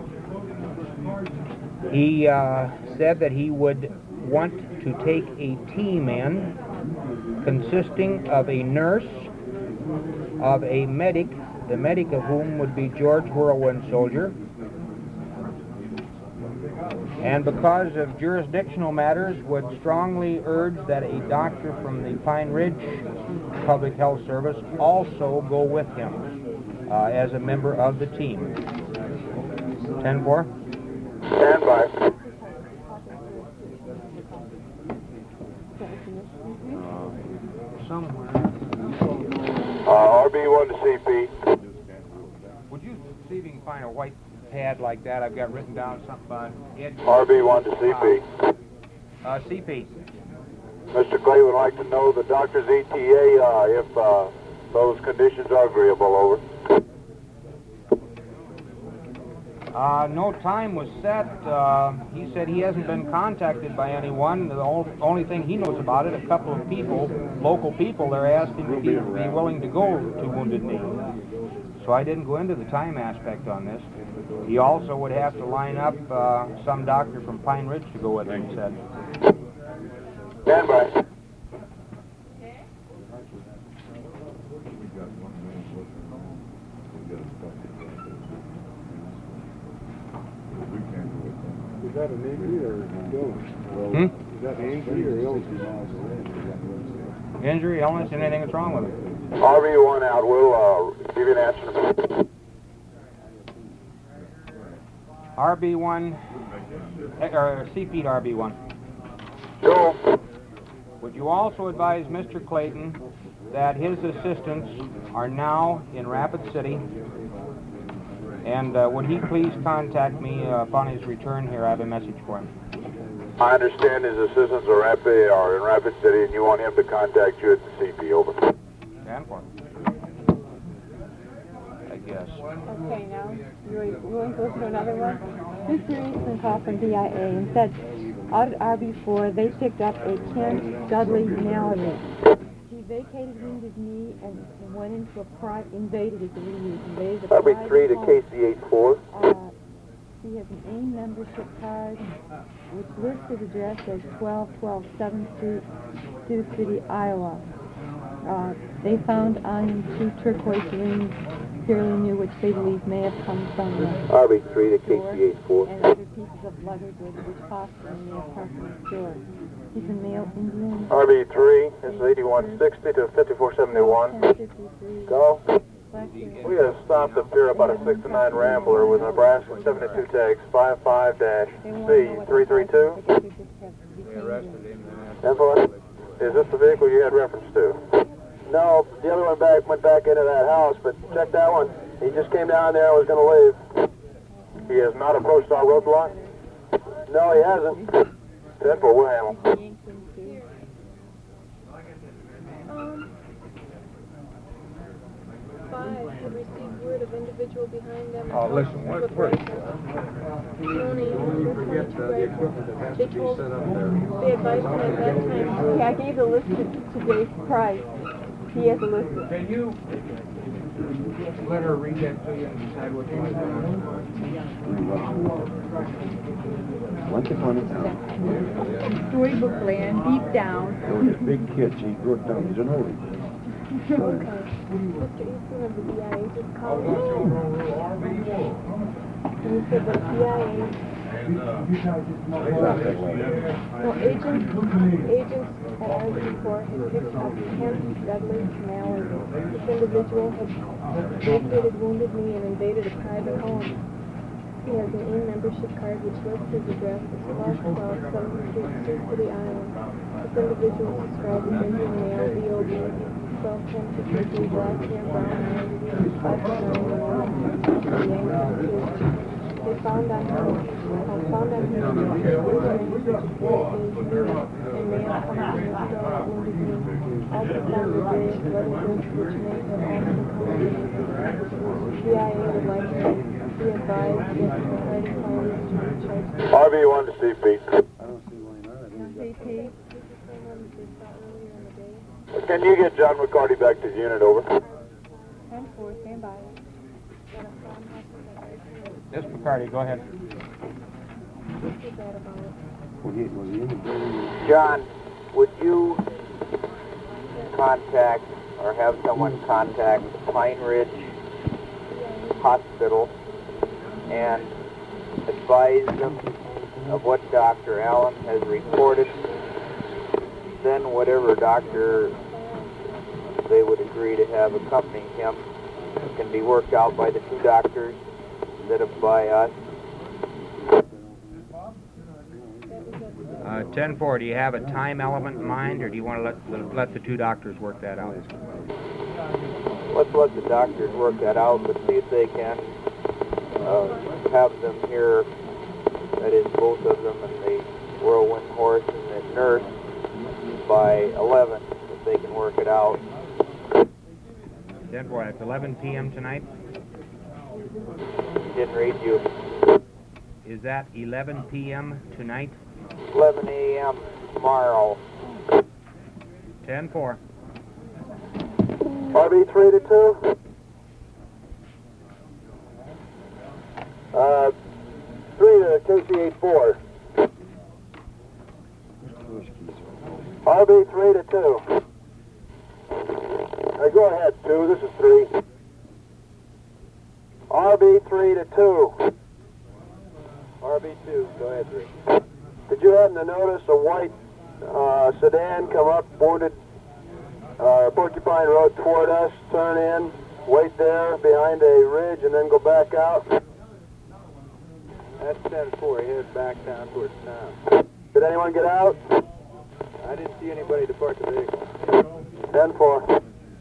Speaker 5: He said that he would want to take a team in consisting of a nurse, of a medic, the medic of whom would be George Whirlwind Soldier, and because of jurisdictional matters would strongly urge that a doctor from the Pine Ridge Public Health Service also go with him as a member of the team. 10-4.
Speaker 1: Stand by.
Speaker 5: Somewhere.
Speaker 1: RB1 to CP.
Speaker 5: Would you see if you can find a white pad like that? I've got written down something on it.
Speaker 1: RB1 to CP.
Speaker 5: CP.
Speaker 1: Mr. Clay would like to know the doctor's ETA if those conditions are agreeable. Over.
Speaker 5: No time was set. He said he hasn't been contacted by anyone. The only thing he knows about it, a couple of people, local people, they're asking if he'd be willing to go to Wounded Knee. So I didn't go into the time aspect on this. He also would have to line up some doctor from Pine Ridge to go with him, he said.
Speaker 1: Stand by.
Speaker 7: Is that an injury or illness? Is that an injury or illness?
Speaker 5: Injury, illness, anything that's wrong with him?
Speaker 1: RB1 out. We'll give you an answer in a minute.
Speaker 5: RB1, or CP to RB1.
Speaker 1: Go.
Speaker 5: Would you also advise Mr. Clayton that his assistants are now in Rapid City, and would he please contact me upon his return here? I have a message for him.
Speaker 1: I understand his assistants are in Rapid City, and you want him to contact you at the CP. Over.
Speaker 5: Stand for him. I guess.
Speaker 3: Okay, now, you want to go through another one? Mr. Eastman called from BIA and said, out at RB4, they picked up a Kent Dudley Mallory. He vacated Wounded Knee and went into a invaded a
Speaker 1: RB3 to KC84.
Speaker 3: He has an AIM membership card, which lists his address as 1212 7th Street, Sioux City, Iowa. They found on him 2 turquoise rings, fairly new, which they believe may have come from the
Speaker 1: RB3 to
Speaker 3: store,
Speaker 1: KC84.
Speaker 3: and other pieces of leather goods, which possibly may have come from the store. He's a male Indian.
Speaker 8: RB3, this is 8160 to 5471.
Speaker 3: 1053.
Speaker 8: Go.
Speaker 3: Black hair.
Speaker 8: We have stopped up here about a 6-9 Rambler with Nebraska 72 tags 55-C332.
Speaker 5: They arrested him.
Speaker 8: Is this the vehicle you had reference to?
Speaker 1: No, the other one went back into that house, but check that one. He just came down there and was going to leave.
Speaker 8: He has not approached our roadblock?
Speaker 1: No, he hasn't.
Speaker 8: 10-4, we'll handle.
Speaker 6: 5 have received word of individual behind them.
Speaker 5: Oh, listen, what first?
Speaker 6: Tony, they told, they advised him at that time.
Speaker 3: Yeah, I gave the list to Dave Price. He has a list.
Speaker 5: Can you let her read that to you and decide what you want to do?
Speaker 9: Once upon a time.
Speaker 3: Storybook land, deep down.
Speaker 9: There was this big kid, he grew up down, he's an oldie.
Speaker 6: Mr. Eastman of the BIA just called me. And he said that BIA, well, agents at RB4 had picked up Kent Dudley Mallory. This individual had vacated Wounded Knee and invaded a private home. He has an AIM membership card which lists his address as 1212 7th Street, Sioux City, Iowa. This individual is described as Indian male, VOB, 1210 black hair, brown eyes, 5'9", They found on him and may have come from the store at wounded knee. Also found the various blood goods which may have also come from CIA would like to be advised that the hiding parties to be charged.
Speaker 1: RV1 to CP.
Speaker 7: I don't see why not. I think
Speaker 6: CP.
Speaker 1: Can you get John McCarty back to the unit, over?
Speaker 6: 10-4, stand by.
Speaker 5: Yes, McCarty, go ahead.
Speaker 7: was he in the building?
Speaker 8: John, would you contact or have someone contact Pine Ridge Hospital and advise them of what Dr. Allen has reported? Then whatever doctor they would agree to have accompanying him can be worked out by the two doctors instead of by us.
Speaker 5: 10-4, do you have a time element in mind, or do you want to let the two doctors work that out?
Speaker 8: Let's let the doctors work that out, but see if they can have them here, that is both of them, and the Whirlwind Horse and the nurse by 11, if they can work it out.
Speaker 5: 10-4, it's 11 p.m. tonight?
Speaker 8: Didn't read you.
Speaker 5: Is that 11 p.m. tonight?
Speaker 8: 11 a.m. tomorrow.
Speaker 5: 10-4.
Speaker 1: RV3 to 2. 3 to KC84. RV3 to 2. Go ahead, 2. This is 3. RV3 to 2.
Speaker 8: RB2, go ahead, 3.
Speaker 1: Did you happen to notice a white sedan come up, boarded Porcupine Road toward us, turn in, wait there behind a ridge, and then go back out?
Speaker 8: That's 10-4, head back down towards town.
Speaker 1: Did anyone get out?
Speaker 8: I didn't see anybody depart the vehicle.
Speaker 1: 10-4.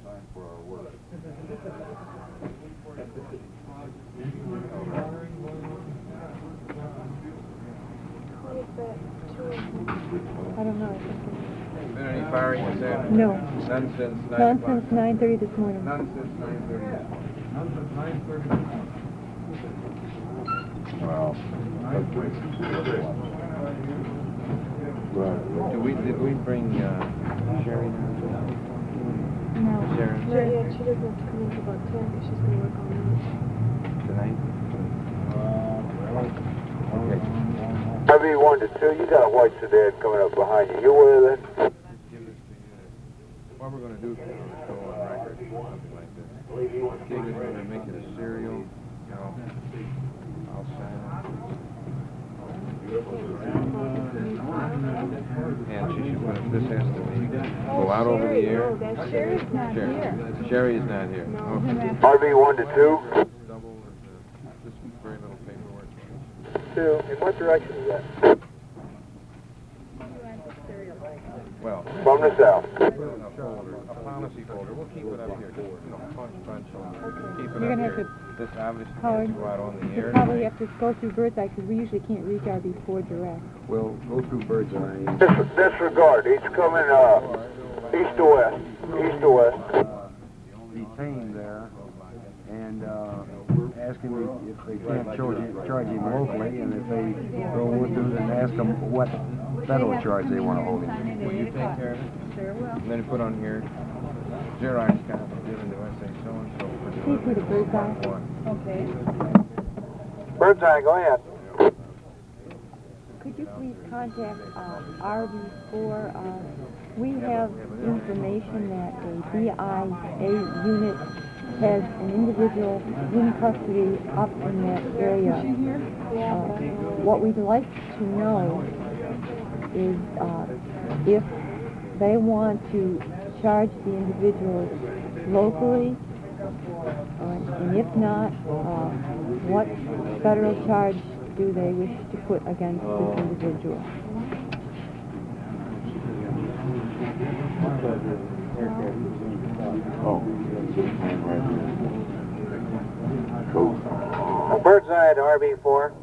Speaker 3: I don't know.
Speaker 10: Been any firing this afternoon?
Speaker 3: No.
Speaker 10: None since 9
Speaker 3: None
Speaker 10: o'clock?
Speaker 3: since 9:30 this morning.
Speaker 10: None since 9:30.
Speaker 2: None since 9:30.
Speaker 9: Well,
Speaker 10: Did we bring Sherry now?
Speaker 3: No.
Speaker 10: Sharon?
Speaker 6: Not yet. She doesn't have to come in till about 10 because she's going to work all night.
Speaker 10: Tonight? Okay.
Speaker 1: RV1 to 2, you got a white sedan coming up behind you. You aware of that?
Speaker 10: What we're going to do is go on record, something like this. Keegan's going to make it a serial, you know. I'll sign it. And she should put it, this has to be, go out over the air.
Speaker 6: No, that's Sherry's not here.
Speaker 10: Sherry is not here.
Speaker 6: No.
Speaker 10: Okay.
Speaker 1: RV1 to 2.
Speaker 10: Double with this very little paperwork.
Speaker 1: 2. In what direction is that?
Speaker 10: Well,
Speaker 1: From the south.
Speaker 10: a folder, a policy folder. We'll keep it up here. You know, punch. Keep it
Speaker 3: You're
Speaker 10: up
Speaker 3: gonna have
Speaker 10: here.
Speaker 3: to-
Speaker 10: This obviously has
Speaker 3: Howard,
Speaker 10: to go out on the
Speaker 3: You
Speaker 10: air.
Speaker 3: probably
Speaker 10: tonight.
Speaker 3: have to go through Birdseye because we usually can't reach RB4 direct.
Speaker 7: We'll go through Birdseye.
Speaker 1: Disregard. He's coming east to west. East to west.
Speaker 7: Detained there and ask him if they can't charge him locally, and if they don't want to, then ask them what federal charge they want to hold him.
Speaker 10: Will you take care of it? Sure will. And then put on here, Xerox copy given to SA so-and-so for
Speaker 3: Please do the
Speaker 10: delivery.
Speaker 3: Birdseye.
Speaker 10: One.
Speaker 3: Okay.
Speaker 8: Birdseye, go ahead.
Speaker 3: Could you please contact RB4? We have information that a BIA unit has an individual in custody up in that area. What we'd like to know is if they want to charge the individual locally in
Speaker 11: And if not, what federal charge do they wish to put against this individual?
Speaker 8: Birdseye to RB4.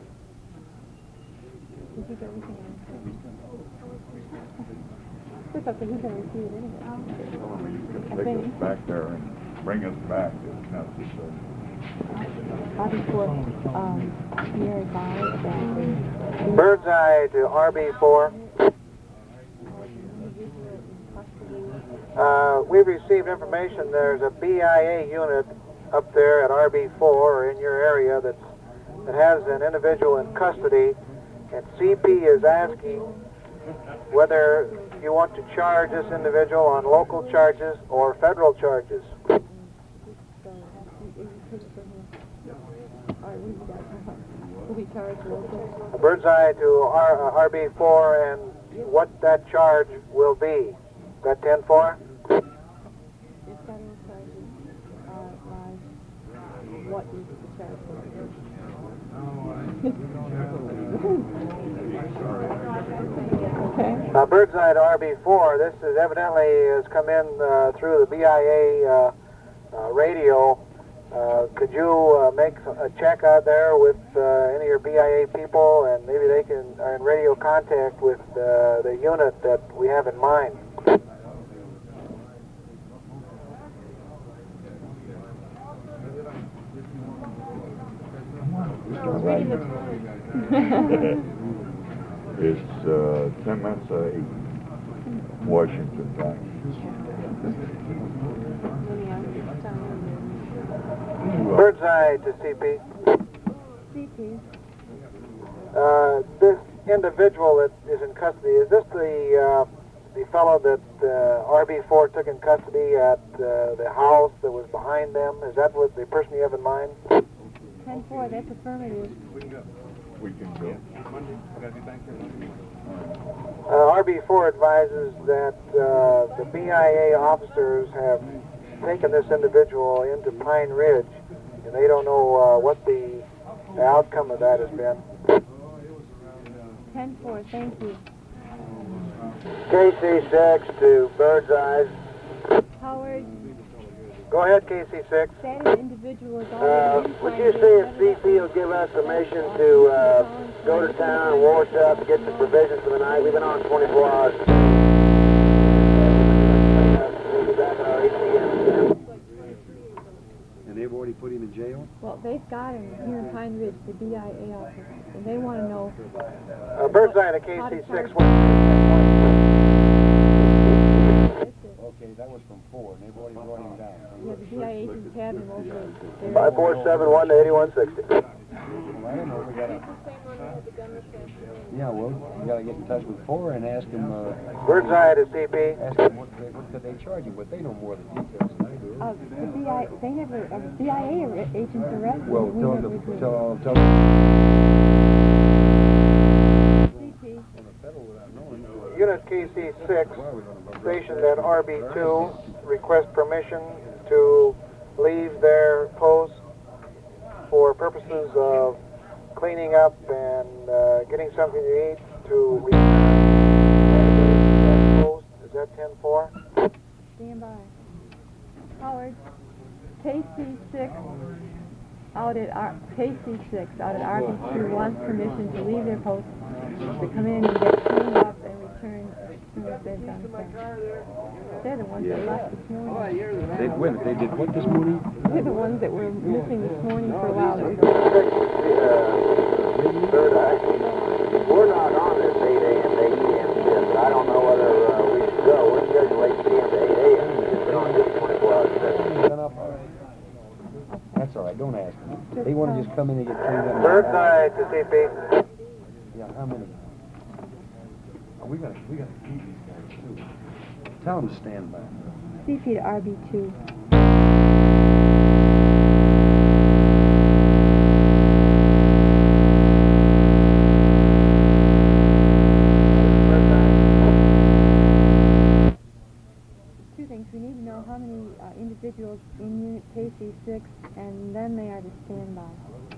Speaker 3: It's up to he's gonna receive it anyway. I
Speaker 9: Take us
Speaker 3: think.
Speaker 9: back there and bring us back if necessary.
Speaker 11: Sierra Valley,
Speaker 8: Birdseye to RB4. We've received information there's a BIA unit up there at RB4 or in your area that has an individual in custody, and CP is asking whether you want to charge this individual on local charges or federal charges. Birdseye to RB4 and what that charge will be. Is that 10-4?
Speaker 11: what is the charge?
Speaker 8: Okay. Birdseye to RB4. This is evidently has come in through the BIA radio. Could you make a check out there with any of your BIA people, and maybe they are in radio contact with the unit that we have in mind?
Speaker 9: It's 10 minutes to 8, Washington time.
Speaker 8: Birdseye to CP.
Speaker 11: CP.
Speaker 8: This individual that is in custody, is this the fellow that RB4 took in custody at the house that was behind them? Is that what the person you have in mind?
Speaker 11: 10-4, that's affirmative.
Speaker 9: We can go.
Speaker 8: RB4 advises that the BIA officers have taken this individual into Pine Ridge, and they don't know what the outcome of that has been.
Speaker 11: 10-4, thank you.
Speaker 1: KC6 to Birdseye.
Speaker 11: Howard,
Speaker 8: Go ahead, KC6.
Speaker 11: that individual is already in
Speaker 1: Would
Speaker 11: Pine
Speaker 1: you
Speaker 11: Ridge.
Speaker 1: see if CP will give us permission to go to town and wash up and get some provisions for the night? We've been on 24 hours. We'll be back at our 8 p.m.
Speaker 7: And they've already put him in jail?
Speaker 11: Well, they've got him here in Pine Ridge, the BIA office, and they want to know.
Speaker 8: Birdseye to KC6.
Speaker 7: Okay, that was from 4, and they've already brought him down.
Speaker 11: Yeah, the BIA agents have him over there.
Speaker 1: 5471 to 8160.
Speaker 7: Well, I don't know, we gotta... Yeah, well, we gotta get in touch with 4 and ask him,
Speaker 8: Birdseye to CP.
Speaker 7: ask them what could they charge him, but they know more of the details than I do.
Speaker 11: The BIA, they never, BIA agents arrested
Speaker 7: Well,
Speaker 11: him. We
Speaker 7: tell
Speaker 11: never
Speaker 7: them,
Speaker 11: did.
Speaker 7: tell
Speaker 11: CP.
Speaker 8: Unit KC6, stationed at RB2, request permission to leave their post for purposes of cleaning up and getting something to eat to return that post. Is that 10-4?
Speaker 11: Stand by. Howard, KC6 out at KC6 out at RB2 wants permission to leave their post to come in and get cleaned up and return as soon as they've done so. They're the ones that left this morning.
Speaker 7: They did what this morning?
Speaker 11: They're the ones that were missing this morning for a while.
Speaker 1: Birdseye. We're not on this 8 a.m. to 8 p.m. shift, but I don't know whether we should go. We're scheduled 8 p.m. to 8 a.m. We're on this 24 hours a day.
Speaker 7: That's all right, don't ask them. They want to just come in and get cleaned up.
Speaker 8: Birdseye to CP.
Speaker 7: Yeah, how many? Oh, we gotta keep these guys too. Tell them to stand by.
Speaker 11: CP to RB2. Two things. We need to know how many individuals in Unit KC6 KC6, and then they are to stand by.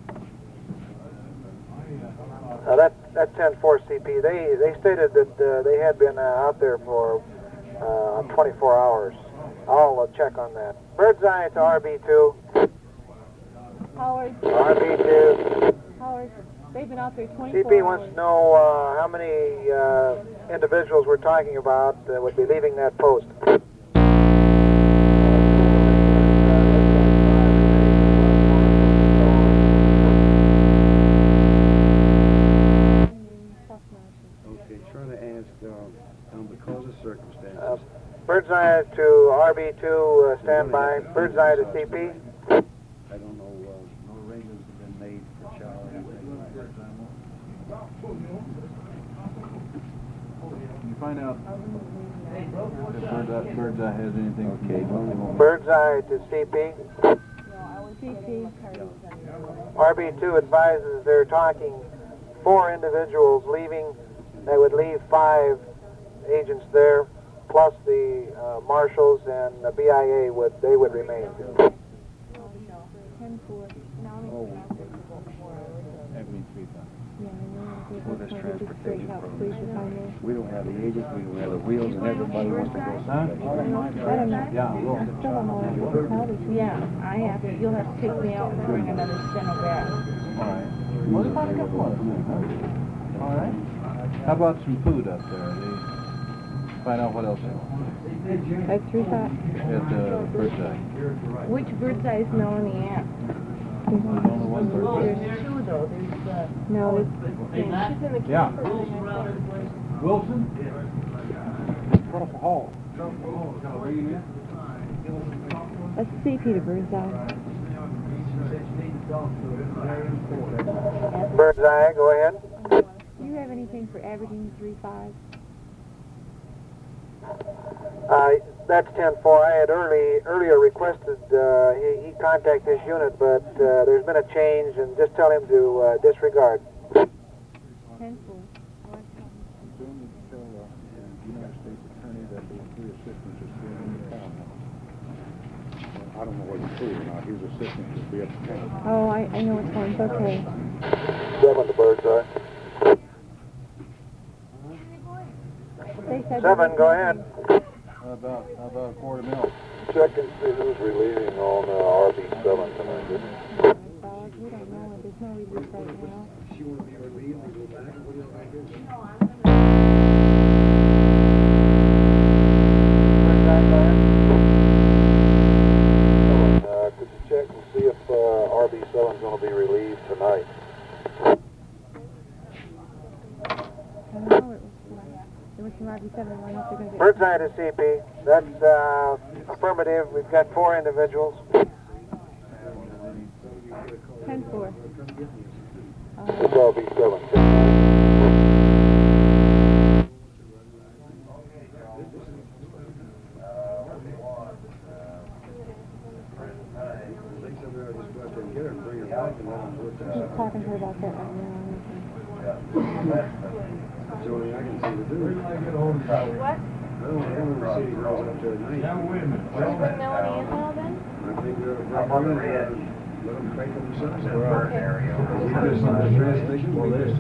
Speaker 8: That's 10-4 CP. They stated that they had been out there for 24 hours. I'll check on that. Birdseye to RB2.
Speaker 11: Howard,
Speaker 8: RB2.
Speaker 11: Howard, they've been out there 24
Speaker 8: CP
Speaker 11: hours.
Speaker 8: wants to know how many individuals we're talking about would be leaving that post.
Speaker 7: Okay, trying to ask, because of circumstances.
Speaker 8: Birdseye to RB2, standby. Birdseye to CP.
Speaker 7: I don't know, no arrangements have been made for Charlie.
Speaker 10: Can you find out if Birdseye has anything with Cable?
Speaker 8: Birdseye to CP.
Speaker 11: CP.
Speaker 8: RB2 advises they're talking 4 individuals leaving. They would leave 5 agents there, plus the marshals and the BIA would remain.
Speaker 11: 10-4.
Speaker 10: Ebony 3000.
Speaker 11: Yeah, I know.
Speaker 7: For this transportation
Speaker 11: Please, if I may.
Speaker 7: We don't have the agents, we don't have the wheels, and everybody wants to go someplace.
Speaker 11: I don't know.
Speaker 10: Yeah,
Speaker 11: I still don't know what to tell you.
Speaker 6: Yeah, I have to. You'll have to take me out and bring another steno back.
Speaker 10: All right. Well, it's about a couple of them, huh? All right. How about some food up there? Find out what else they want.
Speaker 11: That's 3 thoughts.
Speaker 10: At Birdseye.
Speaker 6: Which Birdseye is Melanie at?
Speaker 10: There's only one Birdseye.
Speaker 6: There's 2 though. There's
Speaker 11: No, it's
Speaker 6: she's in the
Speaker 10: Yeah.
Speaker 6: camper thing, I think.
Speaker 2: Wilson?
Speaker 7: Crawford Hall.
Speaker 11: that's CP to Birdseye.
Speaker 8: Birdseye, go ahead.
Speaker 11: Do you have anything for Aberdeen 3-5?
Speaker 8: That's 10-4. I had earlier requested he contact this unit, but there's been a change, and just tell him to disregard.
Speaker 11: 10-4.
Speaker 10: United States Attorney that the 3 assistants are still in the town.
Speaker 7: I don't know whether it's true or not, his assistant should be at the camp.
Speaker 11: Oh, I know which one. It's okay.
Speaker 1: 7 to Birdseye.
Speaker 11: They said
Speaker 8: 7, go ahead.
Speaker 10: How about a quart of milk?
Speaker 1: Check and see who's relieving on RB7 tonight.
Speaker 11: Dog, we don't know. There's no relief right now.
Speaker 7: She want to be relieved and go back, what do you like to do?
Speaker 1: Could you check and see if RB7 is going to be relieved tonight?
Speaker 11: I don't know. It was from RB7. I don't know if they're going to get...
Speaker 8: Birdseye to CP. That's affirmative. We've got 4 individuals.
Speaker 11: 10-4.
Speaker 1: It's RB7.
Speaker 11: He's talking to her about that right now.
Speaker 7: That's the only I can see to do.
Speaker 6: What?
Speaker 7: I don't want to see any girls up there tonight.
Speaker 2: Now, wait a minute.
Speaker 6: Should we bring Melanie in now then?
Speaker 7: I think they're let them pay for themselves.
Speaker 2: We just on the train station, well, there's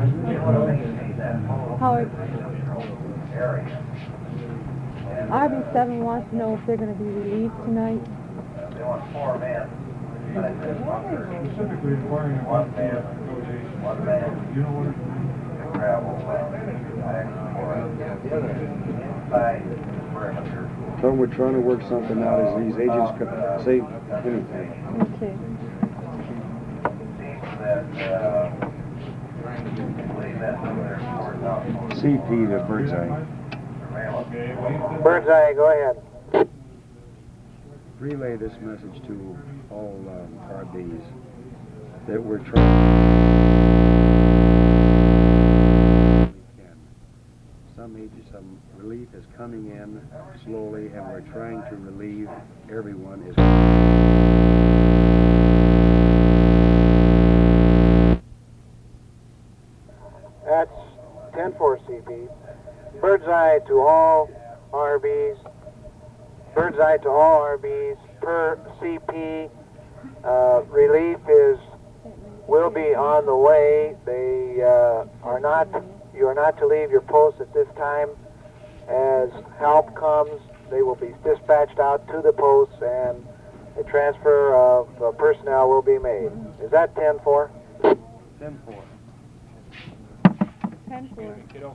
Speaker 11: Howard. RB7 wants to know if they're going to be relieved tonight.
Speaker 2: specifically inquiring about the negotiations. You know what?
Speaker 7: So we're trying to work something out as these agents could say anything.
Speaker 11: Okay.
Speaker 7: CP to Birdseye.
Speaker 8: Birdseye, go ahead.
Speaker 7: Relay this message to all RBs that we're trying. Some relief is coming in slowly, and we're trying to relieve everyone.
Speaker 8: That's 10-4 CP. Birdseye to all RBs. Birdseye to all RBs per CP. Relief will be on the way. You are not to leave your post at this time. As help comes, they will be dispatched out to the posts and a transfer of personnel will be made. Is that 10-4?
Speaker 7: 10-4.
Speaker 11: 10-4.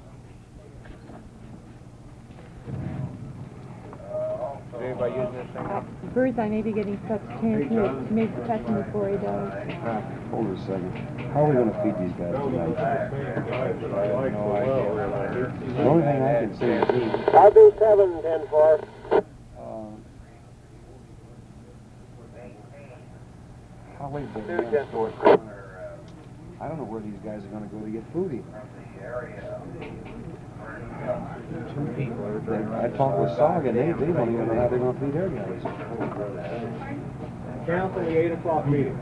Speaker 5: Is anybody using this thing up?
Speaker 11: Birdseye may be getting substantiated. Maybe catch him before he does.
Speaker 7: Hold it a second. How are we going to feed these guys tonight?
Speaker 5: No idea.
Speaker 7: The only thing I can see is
Speaker 8: I'll do 7-10-4.
Speaker 7: how late is
Speaker 8: Do
Speaker 7: it?
Speaker 8: 10-4.
Speaker 7: I don't know where these guys are going to go to get food even.
Speaker 5: Two people are trying to
Speaker 7: I talked with Sog and they don't even know how they're going to feed their guys.
Speaker 4: Cancel the 8 o'clock meeting.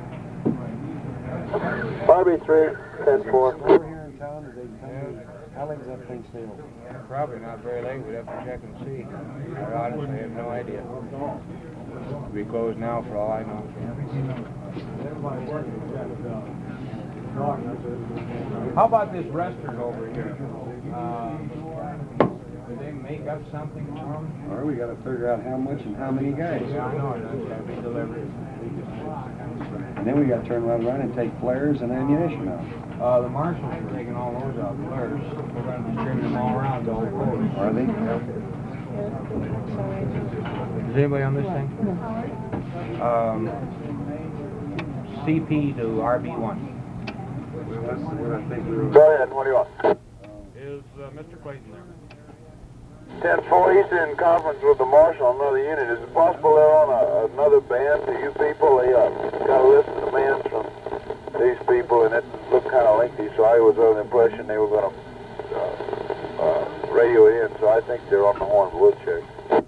Speaker 8: Barbie 3, 10-4.
Speaker 7: Over here in town, do they come? How late does that thing stay open?
Speaker 5: Probably not very late. We'd have to check and see. I honestly have no idea. It'll be closed now for all I know. How about this restaurant over here? Do they make up something for them?
Speaker 7: Or we got to figure out how much and how many guys.
Speaker 5: Yeah, I know. That's got to be delivered.
Speaker 7: And then we got to turn right around and take flares and ammunition out.
Speaker 5: The marshals are taking all those out, flares. We're going to distribute them all around the whole coast.
Speaker 7: Are they?
Speaker 5: Is anybody on this thing? CP to RB1.
Speaker 8: Go ahead, what do you want?
Speaker 2: Is Mr. Clayton there?
Speaker 1: 10-4, he's in conference with the marshal on another unit. Is it possible they're on another band to you people? They got a list of demands from these people, and it looked kind of lengthy, so I was under the impression they were going to radio it in, so I think they're on the horn. We'll check.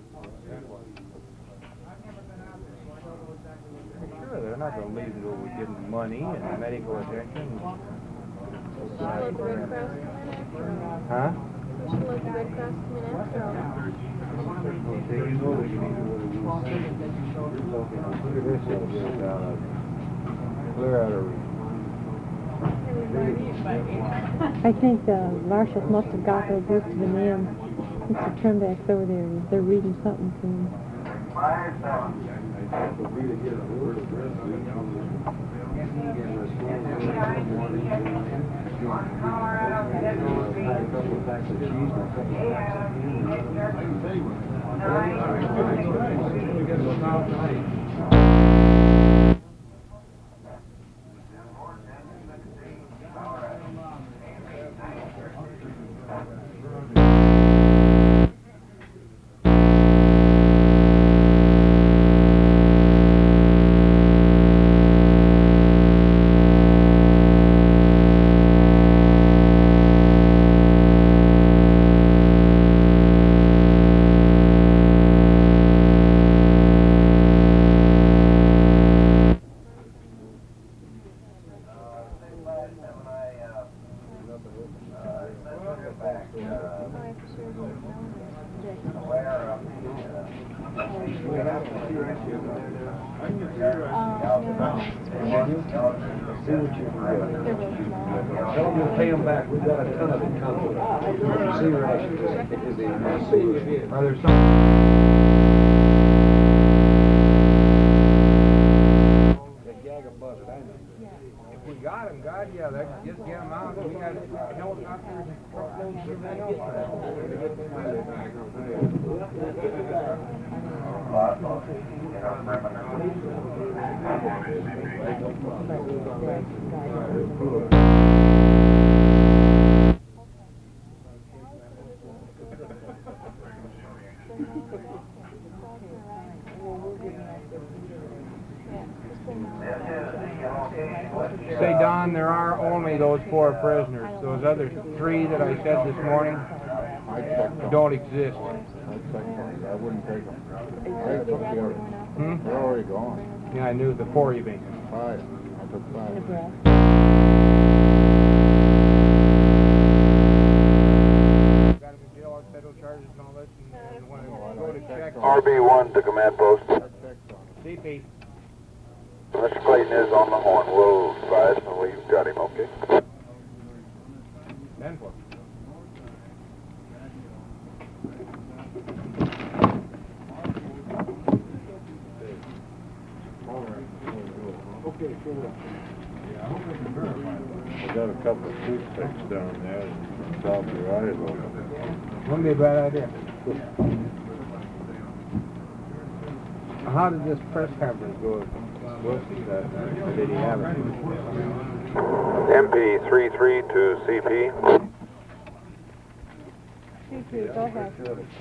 Speaker 5: Sure, they're not going to leave until we give them money and medical attention.
Speaker 6: Let the Red Cross come in after all.
Speaker 5: Huh?
Speaker 6: Should let the Red Cross come in after all.
Speaker 5: Clear out of
Speaker 11: I think the marshals must have got those lists of the names. Mr. Trimback's over there. They're reading something to him.
Speaker 7: Tell them we'll pay them back. We've got a ton of it coming. See rations.
Speaker 5: Are there some?
Speaker 7: That gag of buzzard, I know.
Speaker 5: If we got them, God, yeah, just get them out. We got helicopters and truckloads and everything Say, Don, there are only those 4 prisoners. Those other 3 that I said this morning don't exist.
Speaker 9: I wouldn't take them. I took the others.
Speaker 5: Hmm?
Speaker 9: They're already gone.
Speaker 5: Yeah, I knew the 4 you mean.
Speaker 9: 5. I took 5.
Speaker 5: Got him in jail on federal charges and all this, and when I go to check.
Speaker 1: RB1 to command post.
Speaker 5: CP.
Speaker 1: Mr.
Speaker 9: is on the horn. We'll advise when we've got him, okay?
Speaker 5: 10-4.
Speaker 2: Okay, sure will. Yeah, I hope I can verify that.
Speaker 10: I got a couple of toothpicks down there and solve your eyes open.
Speaker 5: Wouldn't be a bad idea. How did this press conference go with Wilson that night? Or did he have it?
Speaker 9: MP33 to CP.
Speaker 11: Go ahead.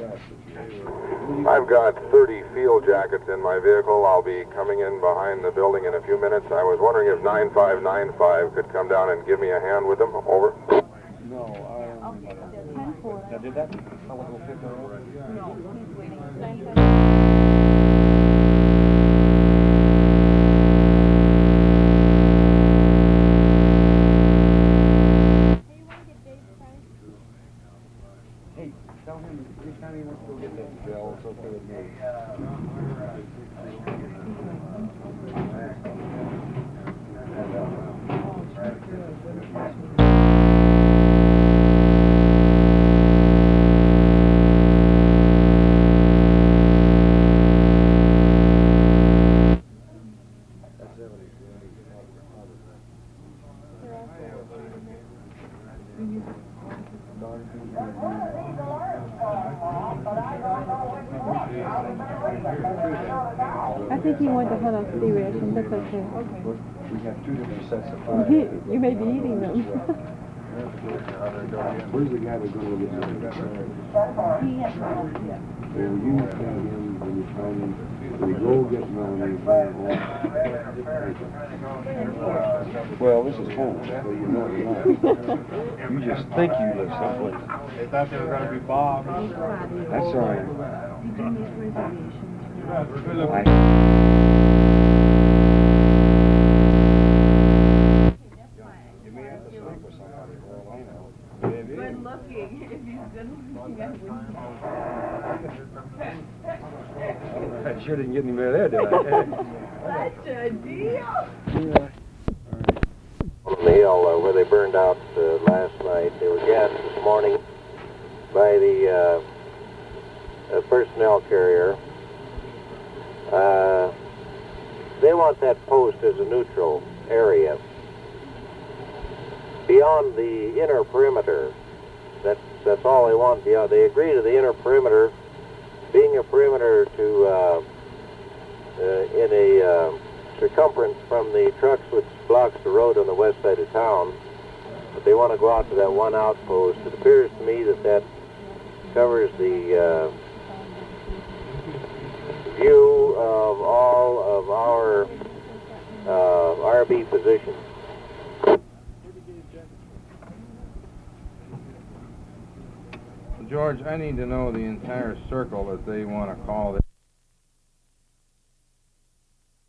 Speaker 9: I've got 30 field jackets in my vehicle. I'll be coming in behind the building in a few minutes. I was wondering if 9595 could come down and give me a hand with them. Over.
Speaker 10: No,
Speaker 11: Okay, 10-4.
Speaker 10: I did that? I want to go pick her up.
Speaker 11: No, he's waiting.
Speaker 10: Hey, tell him anytime he wants to go get that gel, it's okay with me.
Speaker 11: I think he wanted to hunt on sea ration. That's okay.
Speaker 10: We have two different sets of five.
Speaker 11: You may be eating them.
Speaker 7: Where's the guy that's gonna get married? Well, you tell him when you find him, when you go get Melanie, find home. Well, this is home, so you know you're not. You just think you live someplace.
Speaker 2: They thought they were going to be Bob.
Speaker 7: That's all right. You may have to sleep with somebody, for all I know.
Speaker 6: Good looking. If he's good looking,
Speaker 7: I sure didn't get any better there, did I?
Speaker 6: Such a deal.
Speaker 1: On the hill where they burned out last night, they were gassed this morning by the personnel carrier. They want that post as a neutral area. Beyond the inner perimeter, that's all they want. Yeah, they agree to the inner perimeter being a perimeter to in a circumference from the trucks which blocks the road on the west side of town. But they want to go out to that one outpost. It appears to me that covers the view of all of our RB positions.
Speaker 5: George, I need to know the entire circle that they want to call this.